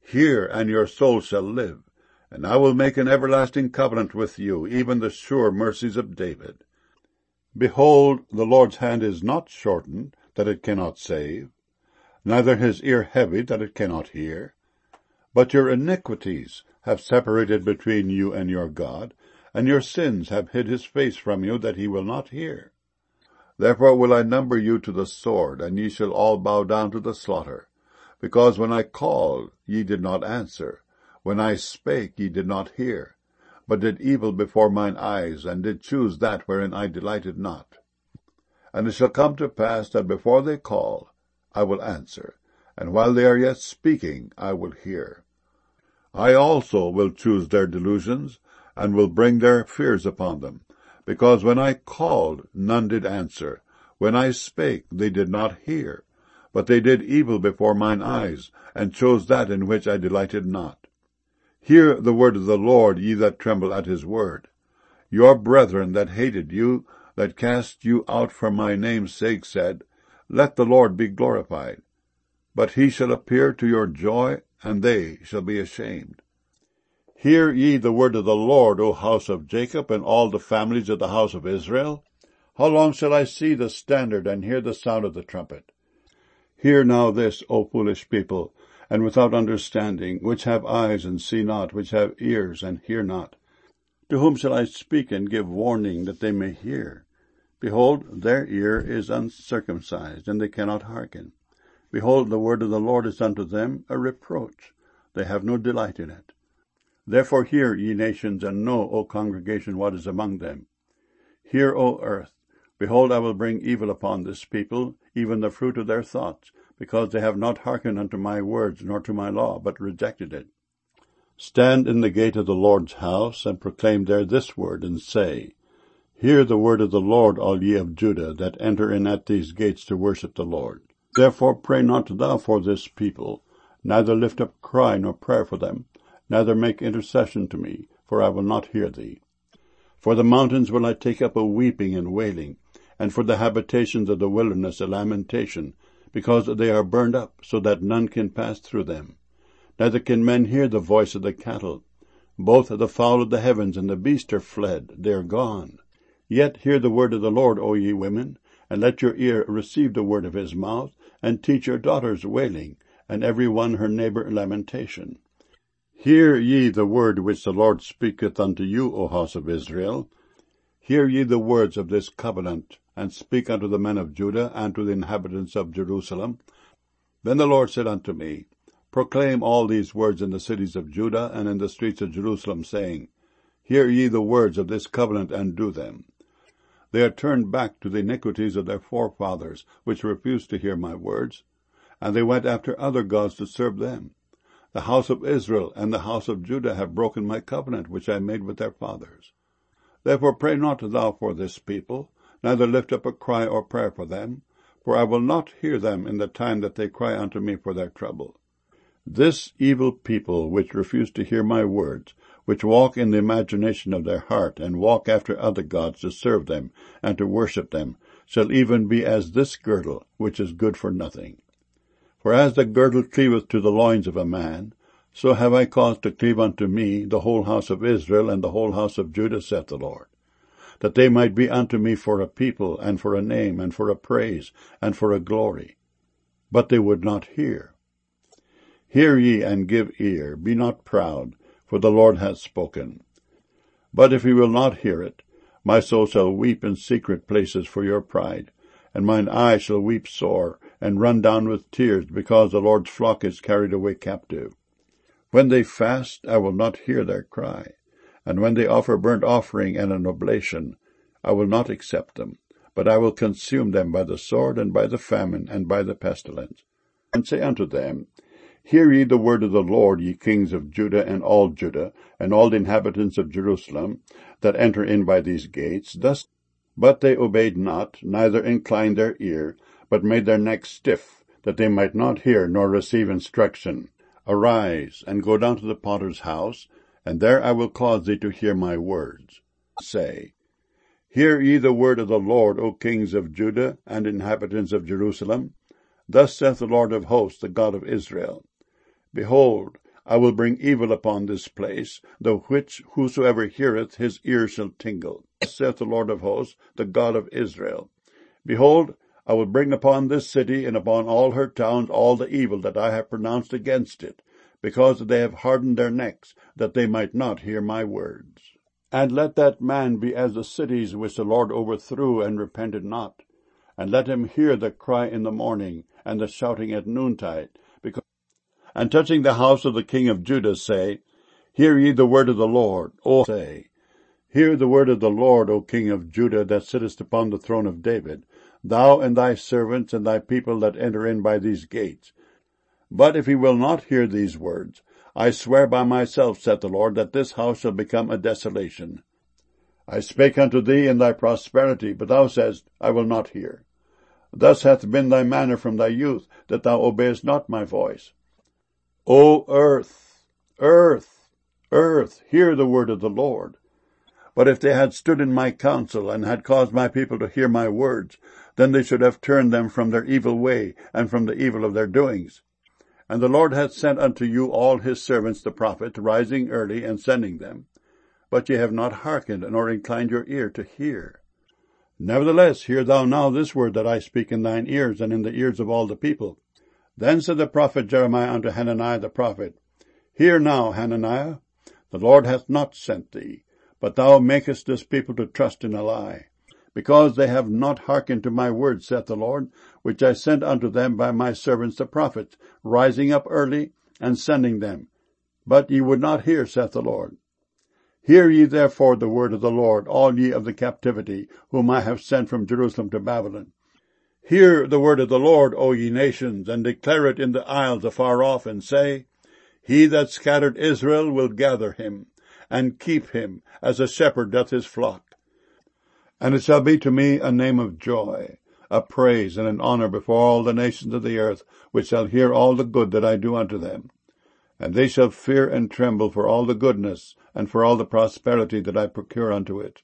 Hear, and your soul shall live. And I will make an everlasting covenant with you, even the sure mercies of David. Behold, the Lord's hand is not shortened, that it cannot save, neither his ear heavy, that it cannot hear. But your iniquities have separated between you and your God, and your sins have hid his face from you, that he will not hear. Therefore will I number you to the sword, and ye shall all bow down to the slaughter. Because when I called, ye did not answer. When I spake, ye did not hear, but did evil before mine eyes, and did choose that wherein I delighted not. And it shall come to pass that before they call, I will answer, and while they are yet speaking, I will hear. I also will choose their delusions, and will bring their fears upon them. Because when I called, none did answer. When I spake, they did not hear. But they did evil before mine eyes, and chose that in which I delighted not. Hear the word of the Lord, ye that tremble at his word. Your brethren that hated you, that cast you out for my name's sake, said, Let the Lord be glorified. But he shall appear to your joy, and they shall be ashamed. Hear ye the word of the Lord, O house of Jacob, and all the families of the house of Israel. How long shall I see the standard, and hear the sound of the trumpet? Hear now this, O foolish people, and without understanding, which have eyes and see not, which have ears and hear not. To whom shall I speak and give warning, that they may hear? Behold, their ear is uncircumcised, and they cannot hearken. Behold, the word of the Lord is unto them a reproach. They have no delight in it. Therefore hear, ye nations, and know, O congregation, what is among them. Hear, O earth. Behold, I will bring evil upon this people, even the fruit of their thoughts, because they have not hearkened unto my words, nor to my law, but rejected it. Stand in the gate of the Lord's house, and proclaim there this word, and say, Hear the word of the Lord, all ye of Judah, that enter in at these gates to worship the Lord. Therefore pray not thou for this people, neither lift up cry nor prayer for them, neither make intercession to me, for I will not hear thee. For the mountains will I take up a weeping and wailing, and for the habitations of the wilderness a lamentation, because they are burned up, so that none can pass through them. Neither can men hear the voice of the cattle. Both the fowl of the heavens and the beast are fled, they are gone. Yet hear the word of the Lord, O ye women, and let your ear receive the word of his mouth, and teach your daughters wailing, and every one her neighbour lamentation. Hear ye the word which the Lord speaketh unto you, O house of Israel. Hear ye the words of this covenant, and speak unto the men of Judah, and to the inhabitants of Jerusalem. Then the Lord said unto me, Proclaim all these words in the cities of Judah, and in the streets of Jerusalem, saying, Hear ye the words of this covenant, and do them. They are turned back to the iniquities of their forefathers, which refused to hear my words, and they went after other gods to serve them. The house of Israel and the house of Judah have broken my covenant, which I made with their fathers. Therefore pray not thou for this people, neither lift up a cry or prayer for them, for I will not hear them in the time that they cry unto me for their trouble. This evil people, which refuse to hear my words, which walk in the imagination of their heart, and walk after other gods to serve them, and to worship them, shall even be as this girdle, which is good for nothing. For as the girdle cleaveth to the loins of a man, so have I caused to cleave unto me the whole house of Israel and the whole house of Judah, saith the Lord, that they might be unto me for a people, and for a name, and for a praise, and for a glory. But they would not hear. Hear ye, and give ear, be not proud, for the Lord hath spoken. But if he will not hear it, my soul shall weep in secret places for your pride, and mine eye shall weep sore, and run down with tears, because the Lord's flock is carried away captive. When they fast, I will not hear their cry, and when they offer burnt offering and an oblation, I will not accept them, but I will consume them by the sword, and by the famine, and by the pestilence. And say unto them, Hear ye the word of the Lord, ye kings of Judah, and all the inhabitants of Jerusalem, that enter in by these gates. But they obeyed not, neither inclined their ear, but made their necks stiff, that they might not hear nor receive instruction. Arise, and go down to the potter's house, and there I will cause thee to hear my words. Say, Hear ye the word of the Lord, O kings of Judah, and inhabitants of Jerusalem. Thus saith the Lord of hosts, the God of Israel, Behold, I will bring evil upon this place, the which whosoever heareth his ear shall tingle. Thus saith the Lord of hosts, the God of Israel. Behold, I will bring upon this city and upon all her towns all the evil that I have pronounced against it, because they have hardened their necks, that they might not hear my words. And let that man be as the cities which the Lord overthrew and repented not. And let him hear the cry in the morning, and the shouting at noontide. And touching the house of the king of Judah say, Hear ye the word of the Lord, Hear the word of the Lord, O king of Judah, that sittest upon the throne of David, thou and thy servants and thy people that enter in by these gates. But if he will not hear these words, I swear by myself, saith the Lord, that this house shall become a desolation. I spake unto thee in thy prosperity, but thou saidst, I will not hear. Thus hath been thy manner from thy youth, that thou obeyest not my voice. O earth, earth, earth, hear the word of the Lord. But if they had stood in my counsel, and had caused my people to hear my words, then they should have turned them from their evil way, and from the evil of their doings. And the Lord hath sent unto you all his servants the prophets, rising early and sending them. But ye have not hearkened, nor inclined your ear to hear. Nevertheless, hear thou now this word that I speak in thine ears, and in the ears of all the people. Then said the prophet Jeremiah unto Hananiah the prophet, Hear now, Hananiah, the Lord hath not sent thee, but thou makest this people to trust in a lie. Because they have not hearkened to my word, saith the Lord, which I sent unto them by my servants the prophets, rising up early and sending them. But ye would not hear, saith the Lord. Hear ye therefore the word of the Lord, all ye of the captivity, whom I have sent from Jerusalem to Babylon. Hear the word of the Lord, O ye nations, and declare it in the isles afar off, and say, He that scattered Israel will gather him, and keep him, as a shepherd doth his flock. And it shall be to me a name of joy, a praise and an honor before all the nations of the earth, which shall hear all the good that I do unto them. And they shall fear and tremble for all the goodness, and for all the prosperity that I procure unto it.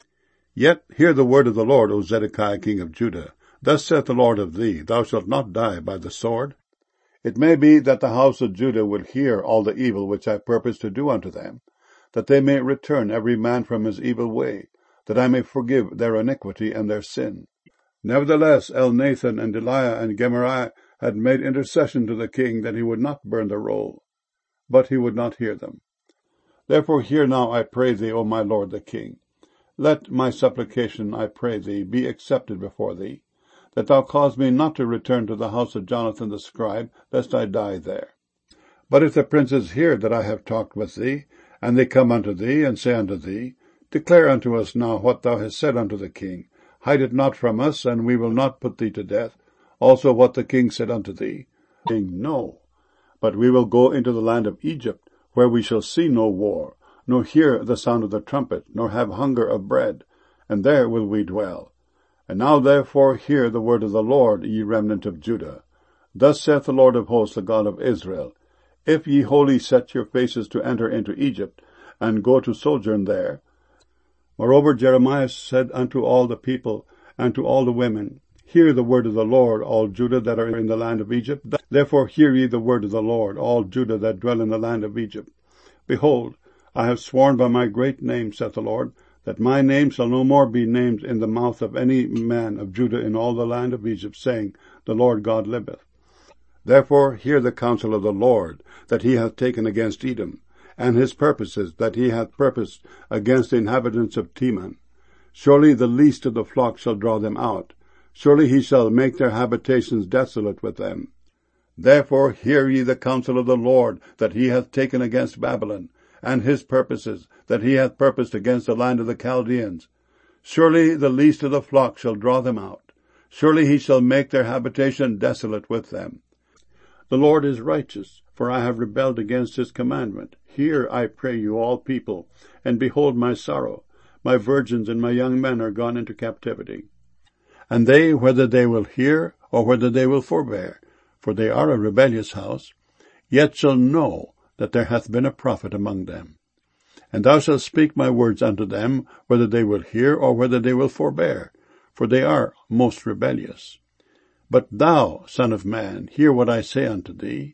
Yet hear the word of the Lord, O Zedekiah king of Judah. Thus saith the Lord of thee, Thou shalt not die by the sword. It may be that the house of Judah will hear all the evil which I purpose to do unto them, that they may return every man from his evil way, that I may forgive their iniquity and their sin. Nevertheless, Elnathan and Delaiah and Gemariah had made intercession to the king that he would not burn the roll, but he would not hear them. Therefore hear now, I pray thee, O my lord the king. Let my supplication, I pray thee, be accepted before thee, that thou cause me not to return to the house of Jonathan the scribe, lest I die there. But if the princes hear that I have talked with thee, and they come unto thee, and say unto thee, Declare unto us now what thou hast said unto the king. Hide it not from us, and we will not put thee to death. Also what the king said unto thee. Saying, No, but we will go into the land of Egypt, where we shall see no war, nor hear the sound of the trumpet, nor have hunger of bread, and there will we dwell. And now therefore hear the word of the Lord, ye remnant of Judah. Thus saith the Lord of hosts, the God of Israel, If ye wholly set your faces to enter into Egypt, and go to sojourn there. Moreover Jeremiah said unto all the people, and to all the women, Hear the word of the Lord, all Judah that are in the land of Egypt. Therefore hear ye the word of the Lord, all Judah that dwell in the land of Egypt. Behold, I have sworn by my great name, saith the Lord, that my name shall no more be named in the mouth of any man of Judah in all the land of Egypt, saying, The Lord God liveth. Therefore hear the counsel of the Lord, that he hath taken against Edom, and his purposes that he hath purposed against the inhabitants of Teman. Surely the least of the flock shall draw them out. Surely he shall make their habitations desolate with them. Therefore hear ye the counsel of the Lord, that he hath taken against Babylon, and his purposes that he hath purposed against the land of the Chaldeans. Surely the least of the flock shall draw them out. Surely he shall make their habitation desolate with them. The Lord is righteous, for I have rebelled against his commandment. Hear, I pray you, all people, and behold my sorrow. My virgins and my young men are gone into captivity. And they, whether they will hear, or whether they will forbear, for they are a rebellious house, yet shall know that there hath been a prophet among them. And thou shalt speak my words unto them, whether they will hear, or whether they will forbear, for they are most rebellious. But thou, son of man, hear what I say unto thee.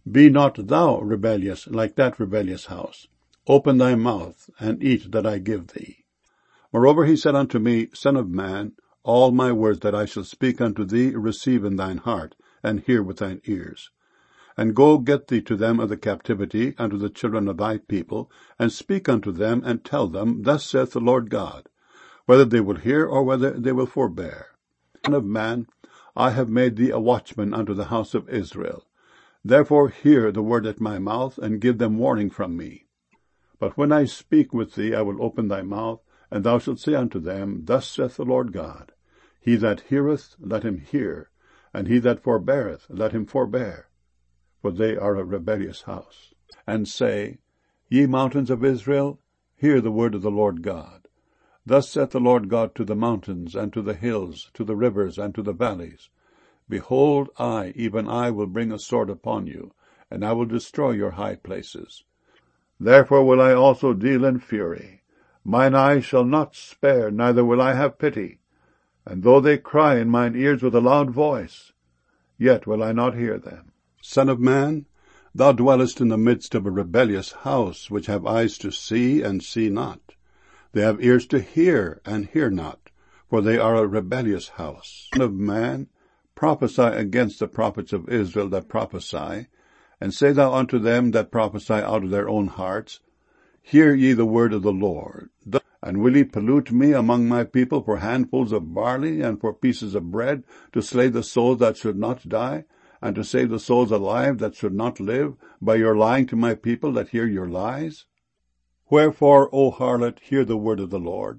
Be not thou rebellious like that rebellious house. Open thy mouth, and eat that I give thee. Moreover he said unto me, Son of man, all my words that I shall speak unto thee receive in thine heart, and hear with thine ears. And go get thee to them of the captivity, unto the children of thy people, and speak unto them, and tell them, Thus saith the Lord God, whether they will hear, or whether they will forbear. Son of man, I have made thee a watchman unto the house of Israel. Therefore hear the word at my mouth, and give them warning from me. But when I speak with thee, I will open thy mouth, and thou shalt say unto them, Thus saith the Lord God, He that heareth, let him hear, and he that forbeareth, let him forbear. For they are a rebellious house. And say, Ye mountains of Israel, hear the word of the Lord God. Thus saith the Lord God to the mountains, and to the hills, to the rivers, and to the valleys, Behold, I, even I, will bring a sword upon you, and I will destroy your high places. Therefore will I also deal in fury. Mine eye shall not spare, neither will I have pity. And though they cry in mine ears with a loud voice, yet will I not hear them. Son of man, thou dwellest in the midst of a rebellious house, which have eyes to see, and see not. They have ears to hear, and hear not, for they are a rebellious house. Son of man, prophesy against the prophets of Israel that prophesy, and say thou unto them that prophesy out of their own hearts, Hear ye the word of the Lord. And will ye pollute me among my people for handfuls of barley, and for pieces of bread, to slay the souls that should not die, and to save the souls alive that should not live, by your lying to my people that hear your lies? Wherefore, O harlot, hear the word of the Lord.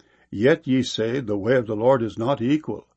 Yet ye say, The way of the Lord is not equal.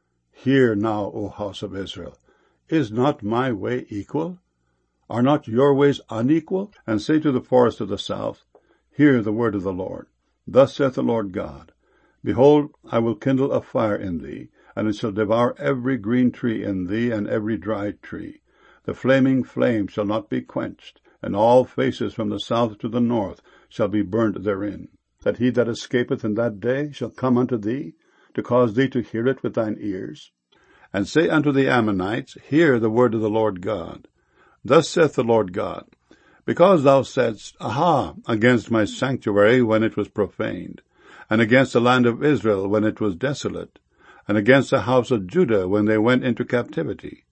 Hear now, O house of Israel, is not my way equal? Are not your ways unequal? And say to the forest of the south, Hear the word of the Lord. Thus saith the Lord God, Behold, I will kindle a fire in thee, and it shall devour every green tree in thee, and every dried tree. The flaming flame shall not be quenched, and all faces from the south to the north shall be burned therein. That he that escapeth in that day shall come unto thee, to cause thee to hear it with thine ears. And say unto the Ammonites, Hear the word of the Lord God. Thus saith the Lord God, Because thou saidst, Aha, against my sanctuary when it was profaned, and against the land of Israel when it was desolate, and against the house of Judah when they went into captivity.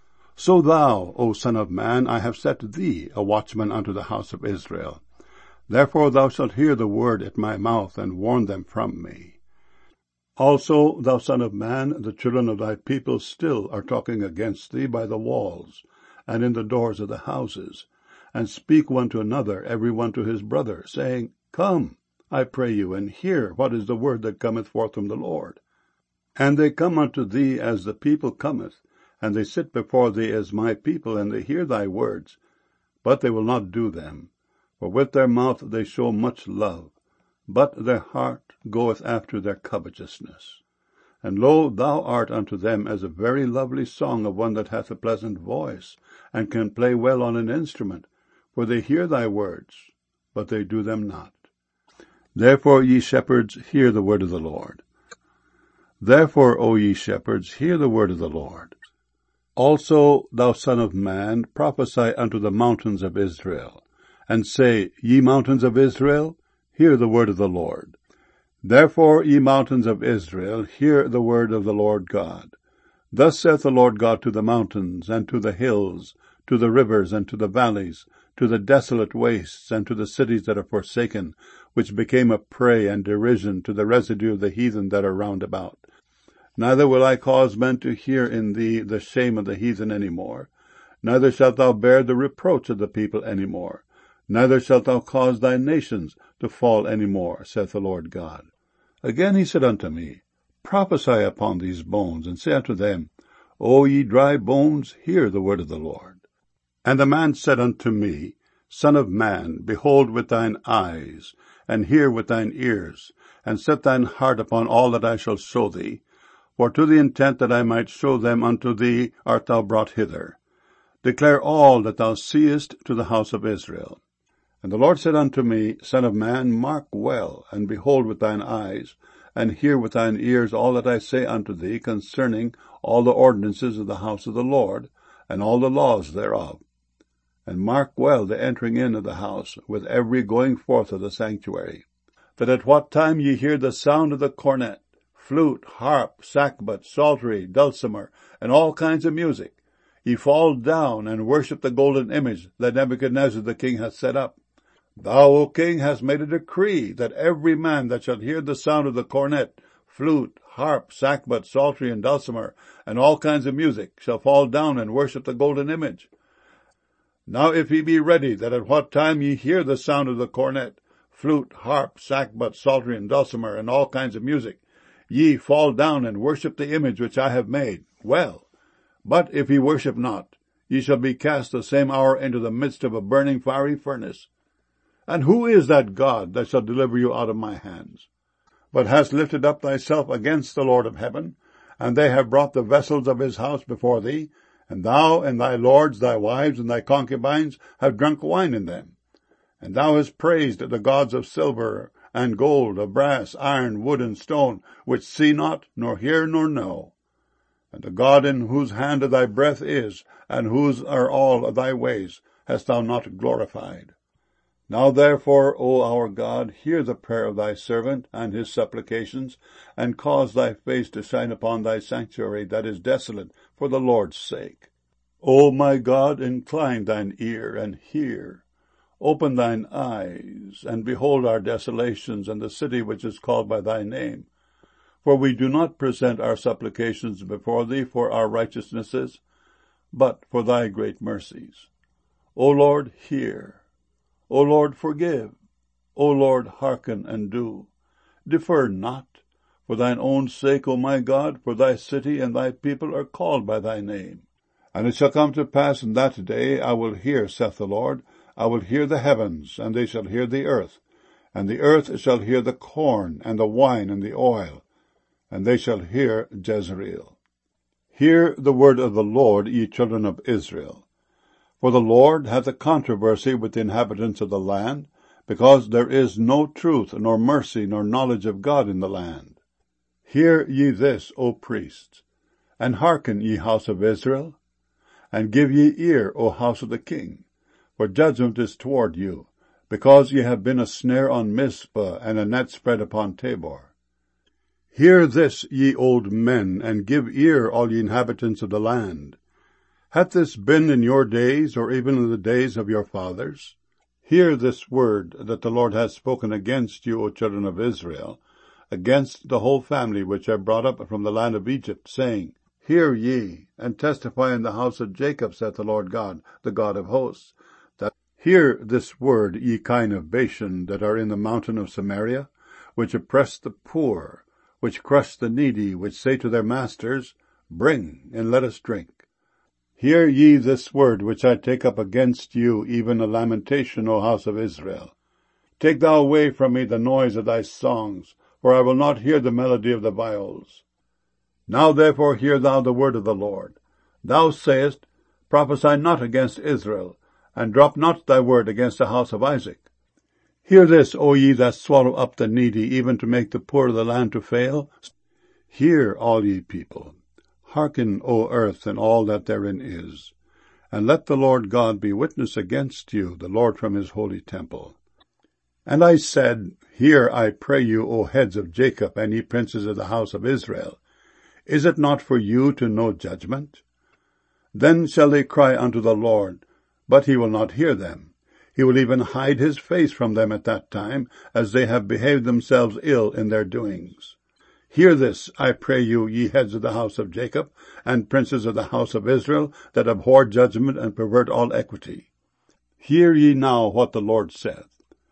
So thou, O son of man, I have set thee a watchman unto the house of Israel. Therefore thou shalt hear the word at my mouth, and warn them from me. Also, thou son of man, the children of thy people still are talking against thee by the walls, and in the doors of the houses, and speak one to another, every one to his brother, saying, Come, I pray you, and hear what is the word that cometh forth from the Lord. And they come unto thee as the people cometh, and they sit before thee as my people, and they hear thy words, but they will not do them. For with their mouth they show much love, but their heart goeth after their covetousness. And lo, thou art unto them as a very lovely song of one that hath a pleasant voice, and can play well on an instrument, for they hear thy words, but they do them not. Therefore, ye shepherds, hear the word of the Lord. Therefore, O ye shepherds, hear the word of the Lord. Also, thou son of man, prophesy unto the mountains of Israel, and say, Ye mountains of Israel, hear the word of the Lord. Therefore, ye mountains of Israel, hear the word of the Lord God. Thus saith the Lord God to the mountains, and to the hills, to the rivers, and to the valleys, to the desolate wastes, and to the cities that are forsaken, which became a prey and derision to the residue of the heathen that are round about. Neither will I cause men to hear in thee the shame of the heathen any more, neither shalt thou bear the reproach of the people any more, neither shalt thou cause thy nations to fall any more, saith the Lord God. Again he said unto me, Prophesy upon these bones, and say unto them, O ye dry bones, hear the word of the Lord. And the man said unto me, Son of man, behold with thine eyes, and hear with thine ears, and set thine heart upon all that I shall show thee, for to the intent that I might show them unto thee art thou brought hither. Declare all that thou seest to the house of Israel. And the Lord said unto me, Son of man, mark well, and behold with thine eyes, and hear with thine ears all that I say unto thee concerning all the ordinances of the house of the Lord, and all the laws thereof. And mark well the entering in of the house, with every going forth of the sanctuary, that at what time ye hear the sound of the cornet, flute, harp, sackbut, psaltery, dulcimer, and all kinds of music, ye fall down and worship the golden image that Nebuchadnezzar the king hath set up. Thou, O king, hast made a decree that every man that shall hear the sound of the cornet, flute, harp, sackbut, psaltery, and dulcimer, and all kinds of music, shall fall down and worship the golden image. Now if ye be ready, that at what time ye hear the sound of the cornet, flute, harp, sackbut, psaltery, and dulcimer, and all kinds of music, ye fall down and worship the image which I have made, well. But if ye worship not, ye shall be cast the same hour into the midst of a burning fiery furnace. And who is that God that shall deliver you out of my hands? But hast lifted up thyself against the Lord of heaven, and they have brought the vessels of his house before thee, and thou and thy lords, thy wives, and thy concubines have drunk wine in them. And thou hast praised the gods of silver and gold, of brass, iron, wood, and stone, which see not, nor hear, nor know. And the God in whose hand thy breath is, and whose are all thy ways, hast thou not glorified. Now therefore, O our God, hear the prayer of thy servant and his supplications, and cause thy face to shine upon thy sanctuary that is desolate, for the Lord's sake. O my God, incline thine ear, and hear. Open thine eyes, and behold our desolations, and the city which is called by thy name. For we do not present our supplications before thee for our righteousnesses, but for thy great mercies. O Lord, hear. O Lord, forgive. O Lord, hearken and do. Defer not. For thine own sake, O my God, for thy city and thy people are called by thy name. And it shall come to pass in that day, I will hear, saith the Lord, I will hear the heavens, and they shall hear the earth, and the earth shall hear the corn, and the wine, and the oil, and they shall hear Jezreel. Hear the word of the Lord, ye children of Israel. For the Lord hath a controversy with the inhabitants of the land, because there is no truth, nor mercy, nor knowledge of God in the land. Hear ye this, O priests, and hearken, ye house of Israel, and give ye ear, O house of the king, for judgment is toward you, because ye have been a snare on Mizpah, and a net spread upon Tabor. Hear this, ye old men, and give ear, all ye inhabitants of the land. Hath this been in your days, or even in the days of your fathers? Hear this word that the Lord hath spoken against you, O children of Israel, against the whole family which are brought up from the land of Egypt, saying, Hear ye, and testify in the house of Jacob, saith the Lord God, the God of hosts, that hear this word, ye kine of Bashan, that are in the mountain of Samaria, which oppress the poor, which crush the needy, which say to their masters, Bring, and let us drink. Hear ye this word which I take up against you, even a lamentation, O house of Israel. Take thou away from me the noise of thy songs, for I will not hear the melody of the viols. Now therefore hear thou the word of the Lord. Thou sayest, Prophesy not against Israel, and drop not thy word against the house of Isaac. Hear this, O ye that swallow up the needy, even to make the poor of the land to fail. Hear, all ye people. Hearken, O earth, and all that therein is. And let the Lord God be witness against you, the Lord from his holy temple. And I said, Hear, I pray you, O heads of Jacob, and ye princes of the house of Israel. Is it not for you to know judgment? Then shall they cry unto the Lord, but he will not hear them. He will even hide his face from them at that time, as they have behaved themselves ill in their doings. Hear this, I pray you, ye heads of the house of Jacob, and princes of the house of Israel, that abhor judgment and pervert all equity. Hear ye now what the Lord saith.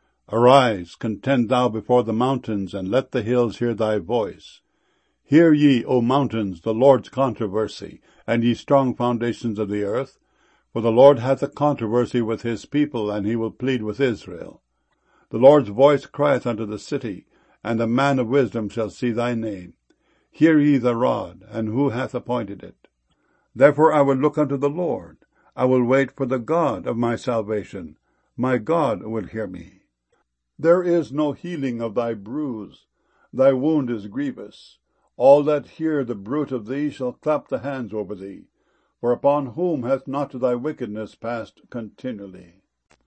Arise, contend thou before the mountains, and let the hills hear thy voice. Hear ye, O mountains, the Lord's controversy, and ye strong foundations of the earth. For the Lord hath a controversy with his people, and he will plead with Israel. The Lord's voice crieth unto the city, and the man of wisdom shall see thy name. Hear ye the rod, and who hath appointed it? Therefore I will look unto the Lord. I will wait for the God of my salvation. My God will hear me. There is no healing of thy bruise. Thy wound is grievous. All that hear the bruit of thee shall clap the hands over thee. For upon whom hath not thy wickedness passed continually?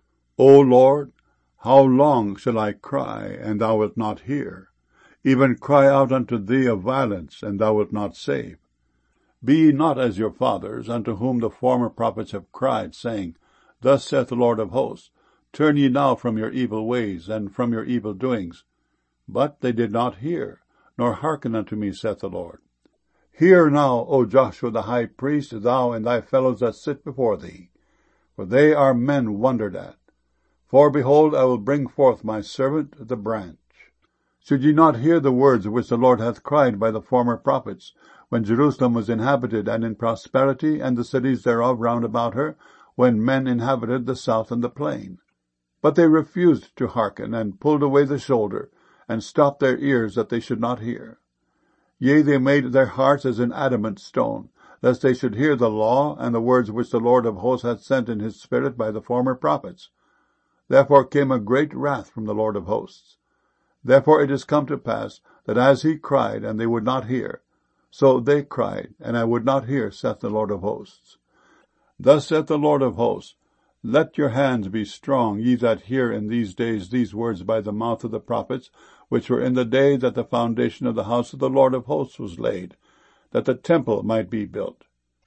O Lord, how long shall I cry, and thou wilt not hear? Even cry out unto thee of violence, and thou wilt not save. Be ye not as your fathers, unto whom the former prophets have cried, saying, Thus saith the Lord of hosts, Turn ye now from your evil ways, and from your evil doings. But they did not hear, nor hearken unto me, saith the Lord. Hear now, O Joshua the high priest, thou and thy fellows that sit before thee, for they are men wondered at. For, behold, I will bring forth my servant the branch. Should ye not hear the words which the Lord hath cried by the former prophets, when Jerusalem was inhabited and in prosperity, and the cities thereof round about her, when men inhabited the south and the plain? But they refused to hearken, and pulled away the shoulder, and stopped their ears that they should not hear. Yea, they made their hearts as an adamant stone, lest they should hear the law and the words which the Lord of hosts hath sent in his Spirit by the former prophets. Therefore came a great wrath from the Lord of hosts. Therefore it is come to pass, that as he cried, and they would not hear, so they cried, and I would not hear, saith the Lord of hosts. Thus saith the Lord of hosts, Let your hands be strong, ye that hear in these days these words by the mouth of the prophets, which were in the day that the foundation of the house of the Lord of hosts was laid, that the temple might be built.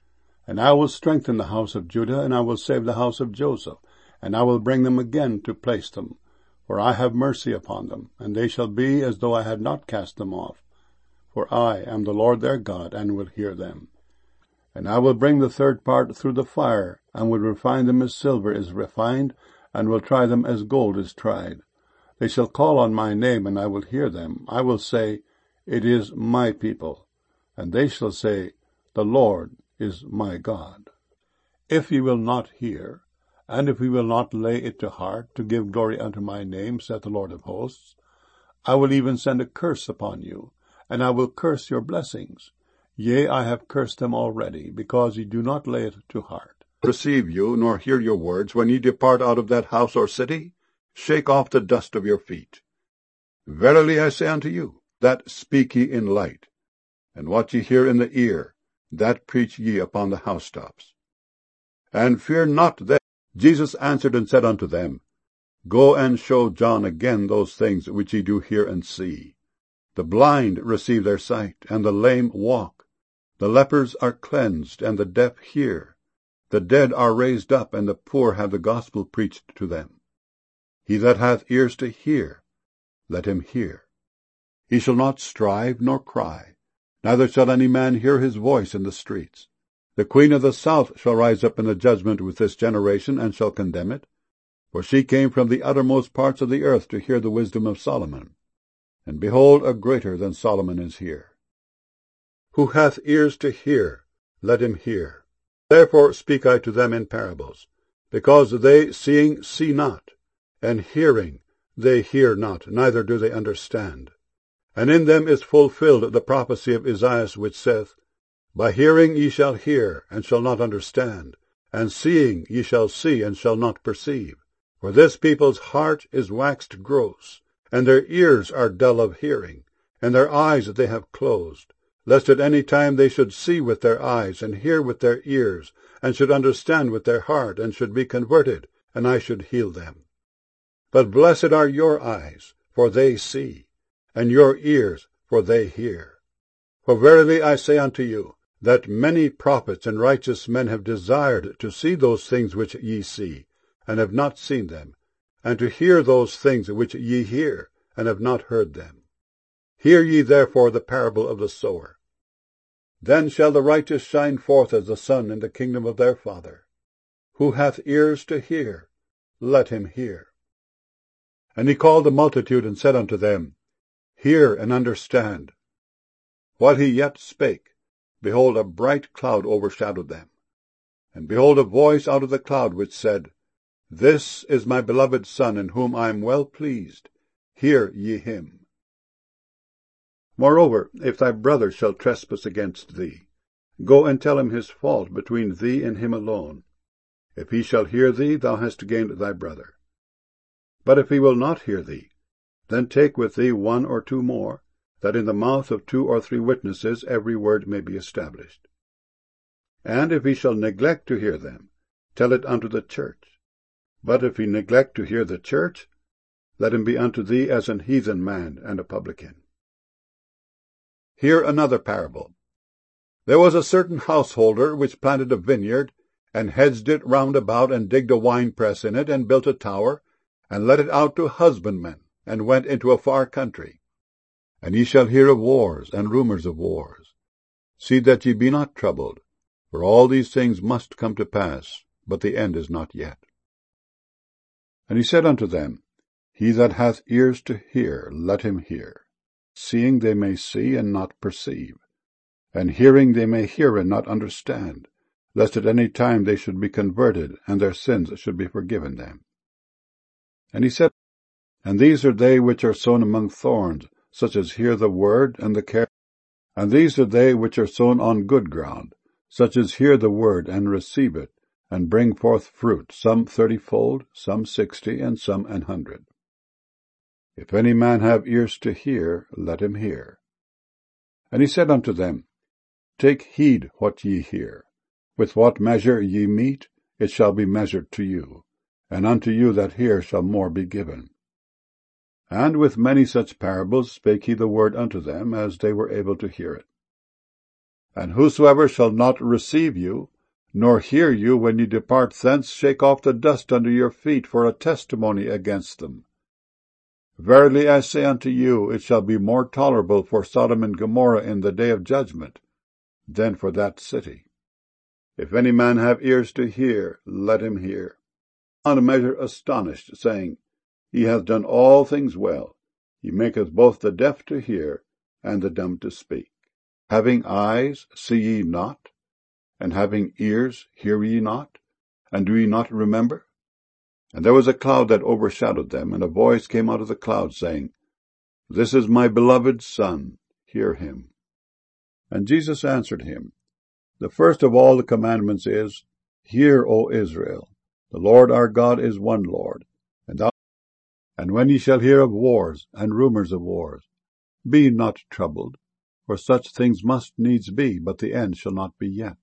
And I will strengthen the house of Judah, and I will save the house of Joseph, and I will bring them again to place them. For I have mercy upon them, and they shall be as though I had not cast them off. For I am the Lord their God, and will hear them. And I will bring the third part through the fire, and will refine them as silver is refined, and will try them as gold is tried. They shall call on my name, and I will hear them. I will say, It is my people. And they shall say, The Lord is my God. If ye will not hear, and if ye will not lay it to heart, to give glory unto my name, saith the Lord of hosts, I will even send a curse upon you, and I will curse your blessings. Yea, I have cursed them already, because ye do not lay it to heart. Receive you, nor hear your words, when ye depart out of that house or city? Shake off the dust of your feet. Verily I say unto you, that speak ye in light, and what ye hear in the ear, that preach ye upon the housetops. And fear not them. Jesus answered and said unto them, Go and show John again those things which ye do hear and see. The blind receive their sight, and the lame walk. The lepers are cleansed, and the deaf hear. The dead are raised up, and the poor have the gospel preached to them. He that hath ears to hear, let him hear. He shall not strive nor cry, neither shall any man hear his voice in the streets. The queen of the south shall rise up in the judgment with this generation, and shall condemn it. For she came from the uttermost parts of the earth to hear the wisdom of Solomon. And behold, a greater than Solomon is here. Who hath ears to hear, let him hear. Therefore speak I to them in parables, because they seeing see not, and hearing they hear not, neither do they understand. And in them is fulfilled the prophecy of Esaias, which saith, By hearing ye shall hear, and shall not understand, and seeing ye shall see, and shall not perceive. For this people's heart is waxed gross, and their ears are dull of hearing, and their eyes they have closed, lest at any time they should see with their eyes, and hear with their ears, and should understand with their heart, and should be converted, and I should heal them. But blessed are your eyes, for they see, and your ears, for they hear. For verily I say unto you, that many prophets and righteous men have desired to see those things which ye see, and have not seen them, and to hear those things which ye hear, and have not heard them. Hear ye therefore the parable of the sower. Then shall the righteous shine forth as the sun in the kingdom of their Father. Who hath ears to hear, let him hear. And he called the multitude, and said unto them, Hear and understand. While he yet spake, behold, a bright cloud overshadowed them. And behold, a voice out of the cloud which said, This is my beloved Son, in whom I am well pleased. Hear ye him. Moreover, if thy brother shall trespass against thee, go and tell him his fault between thee and him alone. If he shall hear thee, thou hast gained thy brother. But if he will not hear thee, then take with thee 1 or 2 more, that in the mouth of 2 or 3 witnesses every word may be established. And if he shall neglect to hear them, tell it unto the church. But if he neglect to hear the church, let him be unto thee as an heathen man and a publican. Hear another parable. There was a certain householder which planted a vineyard, and hedged it round about, and digged a winepress in it, and built a tower, and let it out to husbandmen, and went into a far country. And ye shall hear of wars and rumours of wars. See that ye be not troubled, for all these things must come to pass, but the end is not yet. And he said unto them, He that hath ears to hear, let him hear. Seeing they may see and not perceive, and hearing they may hear and not understand, lest at any time they should be converted, and their sins should be forgiven them. And he said, And these are they which are sown among thorns, such as hear the word, and the care. And these are they which are sown on good ground, such as hear the word, and receive it, and bring forth fruit, some 30-fold, some 60, and some 100. If any man have ears to hear, let him hear. And he said unto them, Take heed what ye hear. With what measure ye mete, it shall be measured to you, and unto you that hear shall more be given. And with many such parables spake he the word unto them, as they were able to hear it. And whosoever shall not receive you, nor hear you when ye depart thence, shake off the dust under your feet for a testimony against them. Verily I say unto you, it shall be more tolerable for Sodom and Gomorrah in the day of judgment than for that city. If any man have ears to hear, let him hear. On a measure astonished, saying, He hath done all things well. He maketh both the deaf to hear, and the dumb to speak. Having eyes, see ye not? And having ears, hear ye not? And do ye not remember? And there was a cloud that overshadowed them, and a voice came out of the cloud, saying, This is my beloved Son, hear him. And Jesus answered him, The first of all the commandments is, Hear, O Israel, the Lord our God is one Lord. And when ye shall hear of wars and rumours of wars, be not troubled, for such things must needs be, but the end shall not be yet.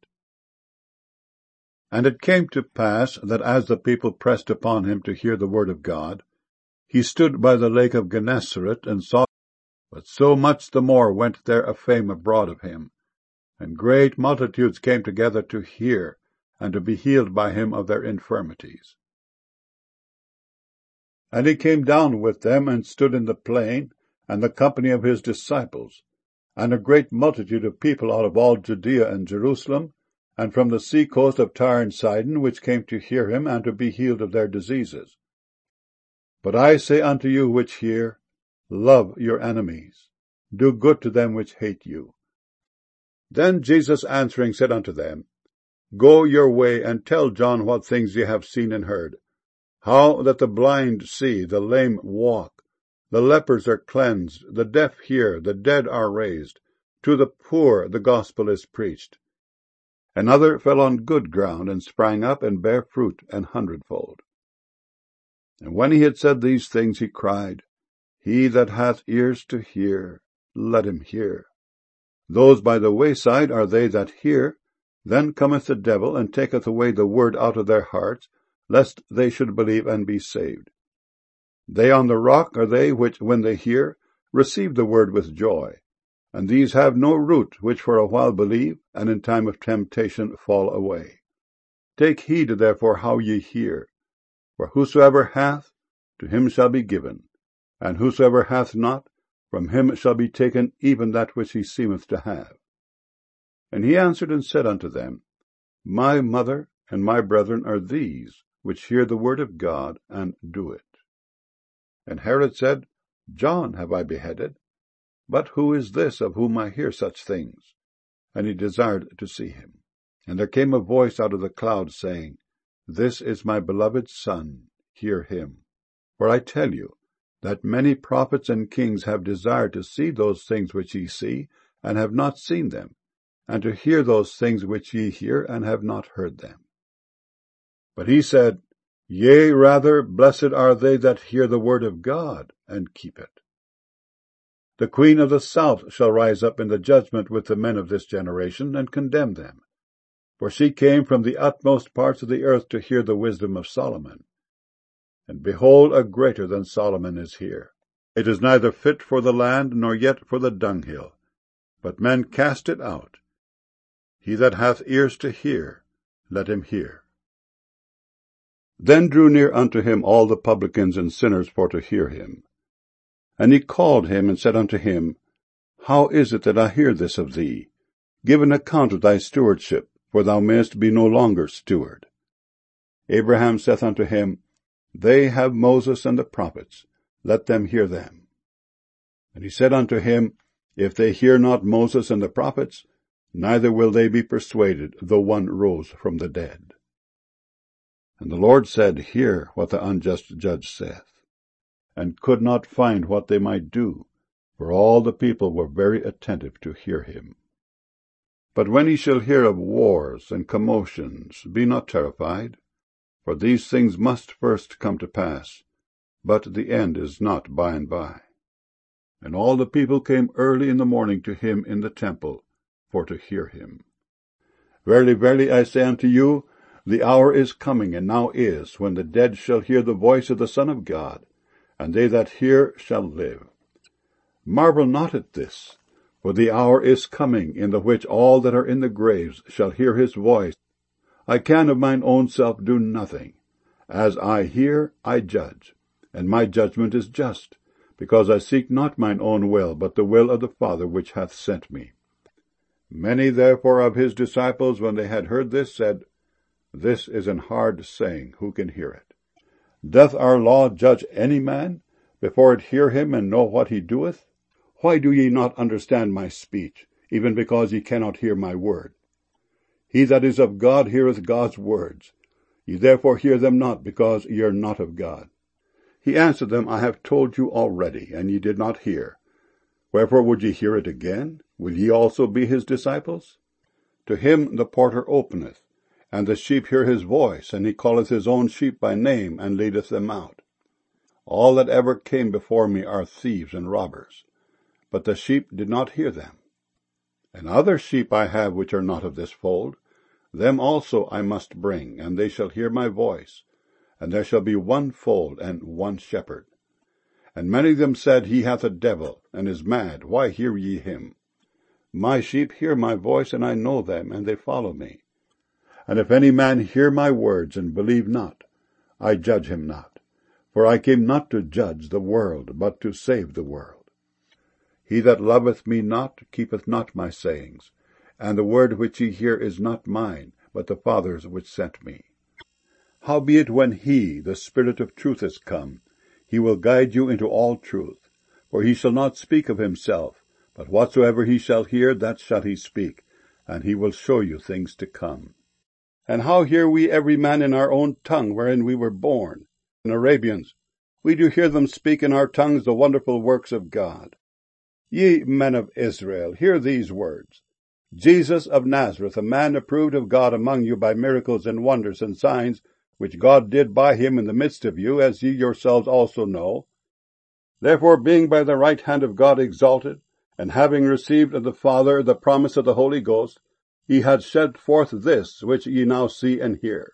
And it came to pass that as the people pressed upon him to hear the word of God, he stood by the lake of Gennesaret and saw. But so much the more went there a fame abroad of him, and great multitudes came together to hear, and to be healed by him of their infirmities. And he came down with them, and stood in the plain, and the company of his disciples, and a great multitude of people out of all Judea and Jerusalem, and from the sea coast of Tyre and Sidon, which came to hear him, and to be healed of their diseases. But I say unto you which hear, Love your enemies, do good to them which hate you. Then Jesus answering said unto them, Go your way, and tell John what things ye have seen and heard, how that the blind see, the lame walk, the lepers are cleansed, the deaf hear, the dead are raised, to the poor the gospel is preached. Another fell on good ground, and sprang up, and bare fruit 100-fold. And when he had said these things, he cried, He that hath ears to hear, let him hear. Those by the wayside are they that hear. Then cometh the devil, and taketh away the word out of their hearts, lest they should believe and be saved. They on the rock are they which, when they hear, receive the word with joy. And these have no root, which for a while believe, and in time of temptation fall away. Take heed therefore how ye hear. For whosoever hath, to him shall be given, and whosoever hath not, from him shall be taken even that which he seemeth to have. And he answered and said unto them, My mother and my brethren are these, which hear the word of God, and do it. And Herod said, John have I beheaded, but who is this of whom I hear such things? And he desired to see him. And there came a voice out of the cloud, saying, This is my beloved Son, hear him. For I tell you, that many prophets and kings have desired to see those things which ye see, and have not seen them, and to hear those things which ye hear, and have not heard them. But he said, Yea, rather, blessed are they that hear the word of God, and keep it. The queen of the south shall rise up in the judgment with the men of this generation, and condemn them. For she came from the utmost parts of the earth to hear the wisdom of Solomon. And behold, a greater than Solomon is here. It is neither fit for the land, nor yet for the dunghill, but men cast it out. He that hath ears to hear, let him hear. Then drew near unto him all the publicans and sinners for to hear him. And he called him, and said unto him, How is it that I hear this of thee? Give an account of thy stewardship, for thou mayest be no longer steward. Abraham saith unto him, They have Moses and the prophets, let them hear them. And he said unto him, If they hear not Moses and the prophets, neither will they be persuaded, though one rose from the dead. And the Lord said, Hear what the unjust judge saith, and could not find what they might do, for all the people were very attentive to hear him. But when ye shall hear of wars and commotions, be not terrified, for these things must first come to pass, but the end is not by and by. And all the people came early in the morning to him in the temple, for to hear him. Verily, verily, I say unto you, the hour is coming, and now is, when the dead shall hear the voice of the Son of God, and they that hear shall live. Marvel not at this, for the hour is coming, in the which all that are in the graves shall hear his voice. I can of mine own self do nothing. As I hear, I judge, and my judgment is just, because I seek not mine own will, but the will of the Father which hath sent me. Many therefore of his disciples, when they had heard this, said, This is an hard saying, who can hear it? Doth our law judge any man, before it hear him and know what he doeth? Why do ye not understand my speech, even because ye cannot hear my word? He that is of God heareth God's words. Ye therefore hear them not, because ye are not of God. He answered them, I have told you already, and ye did not hear. Wherefore would ye hear it again? Will ye also be his disciples? To him the porter openeth, and the sheep hear his voice, and he calleth his own sheep by name, and leadeth them out. All that ever came before me are thieves and robbers, but the sheep did not hear them. And other sheep I have which are not of this fold, them also I must bring, and they shall hear my voice, and there shall be one fold and one shepherd. And many of them said, He hath a devil, and is mad, why hear ye him? My sheep hear my voice, and I know them, and they follow me. And if any man hear my words, and believe not, I judge him not. For I came not to judge the world, but to save the world. He that loveth me not keepeth not my sayings, and the word which ye hear is not mine, but the Father's which sent me. Howbeit when he, the Spirit of truth, is come, he will guide you into all truth. For he shall not speak of himself, but whatsoever he shall hear, that shall he speak, and he will show you things to come. And how hear we every man in our own tongue wherein we were born? In Arabians, we do hear them speak in our tongues the wonderful works of God. Ye men of Israel, hear these words. Jesus of Nazareth, a man approved of God among you by miracles and wonders and signs, which God did by him in the midst of you, as ye yourselves also know. Therefore, being by the right hand of God exalted, and having received of the Father the promise of the Holy Ghost, he had shed forth this, which ye now see and hear.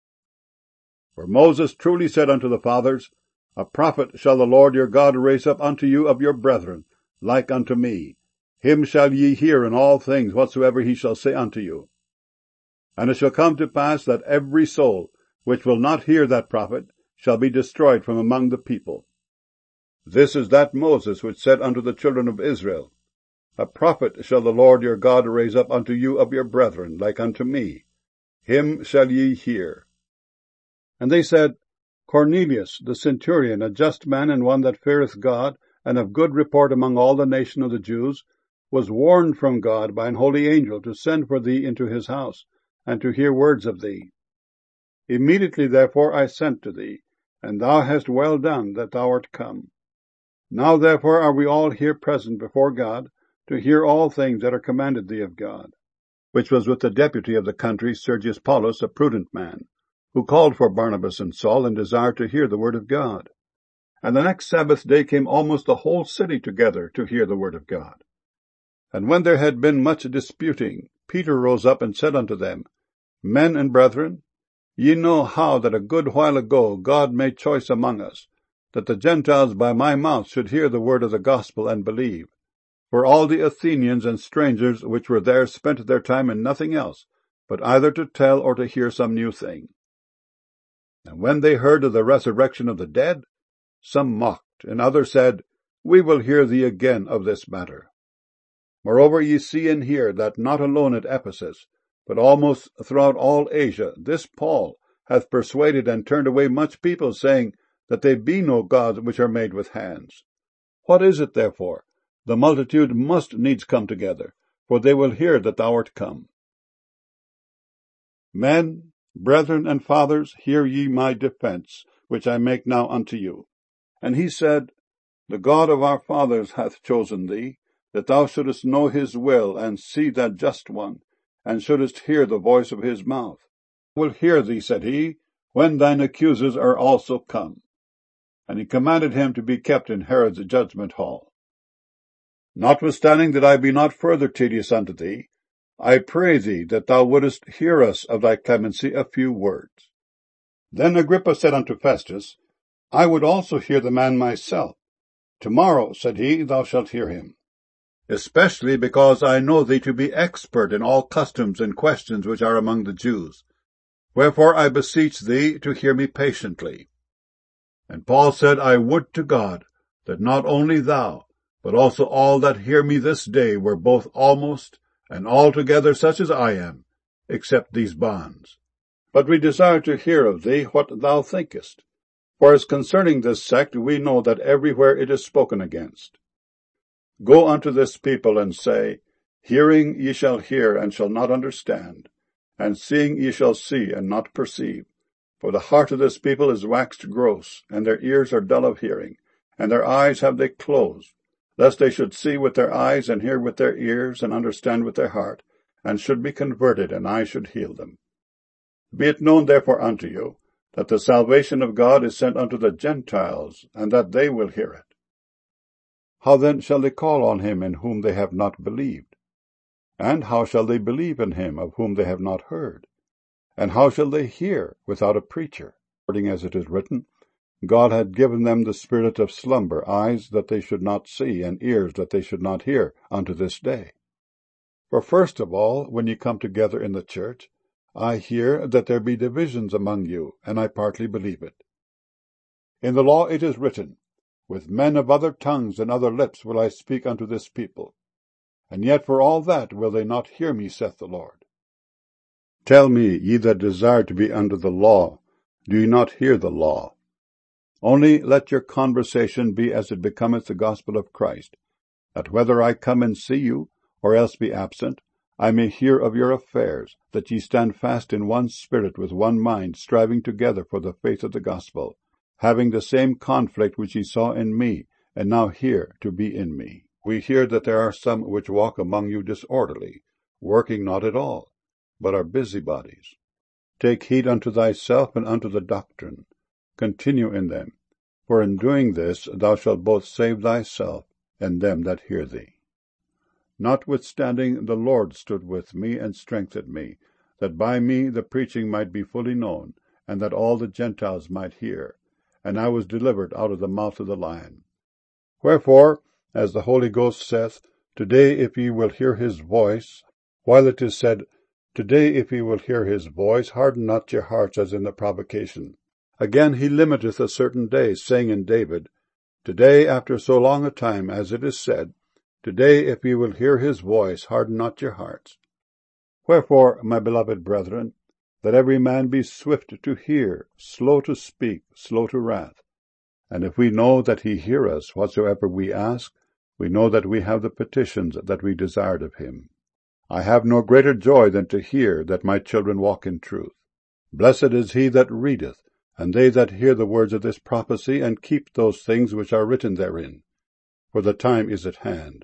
For Moses truly said unto the fathers, A prophet shall the Lord your God raise up unto you of your brethren, like unto me. Him shall ye hear in all things whatsoever he shall say unto you. And it shall come to pass that every soul which will not hear that prophet shall be destroyed from among the people. This is that Moses which said unto the children of Israel, A prophet shall the Lord your God raise up unto you of your brethren, like unto me. Him shall ye hear. And they said, Cornelius, the centurion, a just man, and one that feareth God, and of good report among all the nation of the Jews, was warned from God by an holy angel to send for thee into his house, and to hear words of thee. Immediately therefore I sent to thee, and thou hast well done that thou art come. Now therefore are we all here present before God, to hear all things that are commanded thee of God. Which was with the deputy of the country, Sergius Paulus, a prudent man, who called for Barnabas and Saul, and desired to hear the word of God. And the next Sabbath day came almost the whole city together to hear the word of God. And when there had been much disputing, Peter rose up and said unto them, Men and brethren, ye know how that a good while ago God made choice among us, that the Gentiles by my mouth should hear the word of the gospel and believe. For all the Athenians and strangers which were there spent their time in nothing else, but either to tell or to hear some new thing. And when they heard of the resurrection of the dead, some mocked, and others said, We will hear thee again of this matter. Moreover, ye see and hear that not alone at Ephesus, but almost throughout all Asia, this Paul hath persuaded and turned away much people, saying that they be no gods which are made with hands. What is it, therefore? The multitude must needs come together, for they will hear that thou art come. Men, brethren, and fathers, hear ye my defence, which I make now unto you. And he said, The God of our fathers hath chosen thee, that thou shouldest know his will, and see that just one, and shouldest hear the voice of his mouth. I will hear thee, said he, when thine accusers are also come. And he commanded him to be kept in Herod's judgment hall. Notwithstanding that I be not further tedious unto thee, I pray thee that thou wouldest hear us of thy clemency a few words. Then Agrippa said unto Festus, I would also hear the man myself. Tomorrow, said he, thou shalt hear him. Especially because I know thee to be expert in all customs and questions which are among the Jews. Wherefore I beseech thee to hear me patiently. And Paul said, I would to God that not only thou, but also all that hear me this day were both almost and altogether such as I am, except these bonds. But we desire to hear of thee what thou thinkest. For as concerning this sect we know that everywhere it is spoken against. Go unto this people and say, Hearing ye shall hear and shall not understand, and seeing ye shall see and not perceive. For the heart of this people is waxed gross, and their ears are dull of hearing, and their eyes have they closed, lest they should see with their eyes, and hear with their ears, and understand with their heart, and should be converted, and I should heal them. Be it known therefore unto you, that the salvation of God is sent unto the Gentiles, and that they will hear it. How then shall they call on him in whom they have not believed? And how shall they believe in him of whom they have not heard? And how shall they hear without a preacher? According as it is written, God had given them the spirit of slumber, eyes that they should not see, and ears that they should not hear, unto this day. For first of all, when ye come together in the church, I hear that there be divisions among you, and I partly believe it. In the law it is written, With men of other tongues and other lips will I speak unto this people. And yet for all that will they not hear me, saith the Lord. Tell me, ye that desire to be under the law, do ye not hear the law? Only let your conversation be as it becometh the gospel of Christ, that whether I come and see you, or else be absent, I may hear of your affairs, that ye stand fast in one spirit with one mind, striving together for the faith of the gospel, having the same conflict which ye saw in me, and now hear to be in me. We hear that there are some which walk among you disorderly, working not at all, but are busybodies. Take heed unto thyself and unto the doctrine. Continue in them, for in doing this thou shalt both save thyself and them that hear thee. Notwithstanding the Lord stood with me and strengthened me, that by me the preaching might be fully known, and that all the Gentiles might hear. And I was delivered out of the mouth of the lion. Wherefore, as the Holy Ghost saith, Today if ye will hear his voice, while it is said, Today if ye will hear his voice, harden not your hearts as in the provocation. Again he limiteth a certain day, saying in David, Today after so long a time, as it is said, Today if ye will hear his voice, harden not your hearts. Wherefore, my beloved brethren, let every man be swift to hear, slow to speak, slow to wrath. And if we know that he hear us whatsoever we ask, we know that we have the petitions that we desired of him. I have no greater joy than to hear that my children walk in truth. Blessed is he that readeth, and they that hear the words of this prophecy, and keep those things which are written therein, for the time is at hand.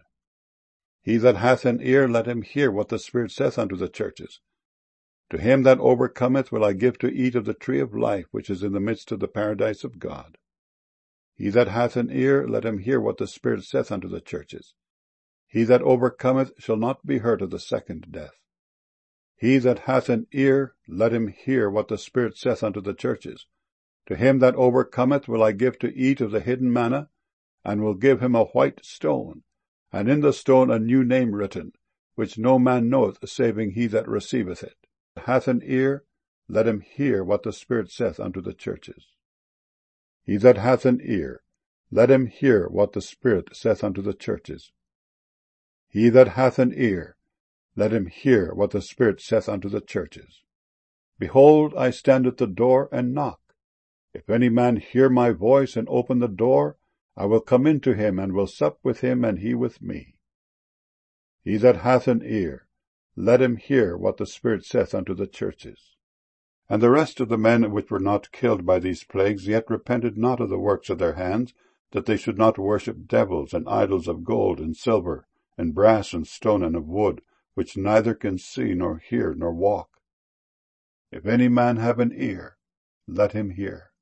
He that hath an ear, let him hear what the Spirit saith unto the churches. To him that overcometh will I give to eat of the tree of life, which is in the midst of the paradise of God. He that hath an ear, let him hear what the Spirit saith unto the churches. He that overcometh shall not be hurt of the second death. He that hath an ear, let him hear what the Spirit saith unto the churches. To him that overcometh will I give to eat of the hidden manna, and will give him a white stone, and in the stone a new name written, which no man knoweth saving he that receiveth it. Hath an ear, let him hear what the Spirit saith unto the churches. He that hath an ear, let him hear what the Spirit saith unto the churches. He that hath an ear, let him hear what the Spirit saith unto the churches. Behold, I stand at the door and knock. If any man hear my voice and open the door, I will come in to him, and will sup with him, and he with me. He that hath an ear, let him hear what the Spirit saith unto the churches. And the rest of the men which were not killed by these plagues yet repented not of the works of their hands, that they should not worship devils and idols of gold and silver, and brass and stone and of wood, which neither can see, nor hear, nor walk. If any man have an ear, let him hear.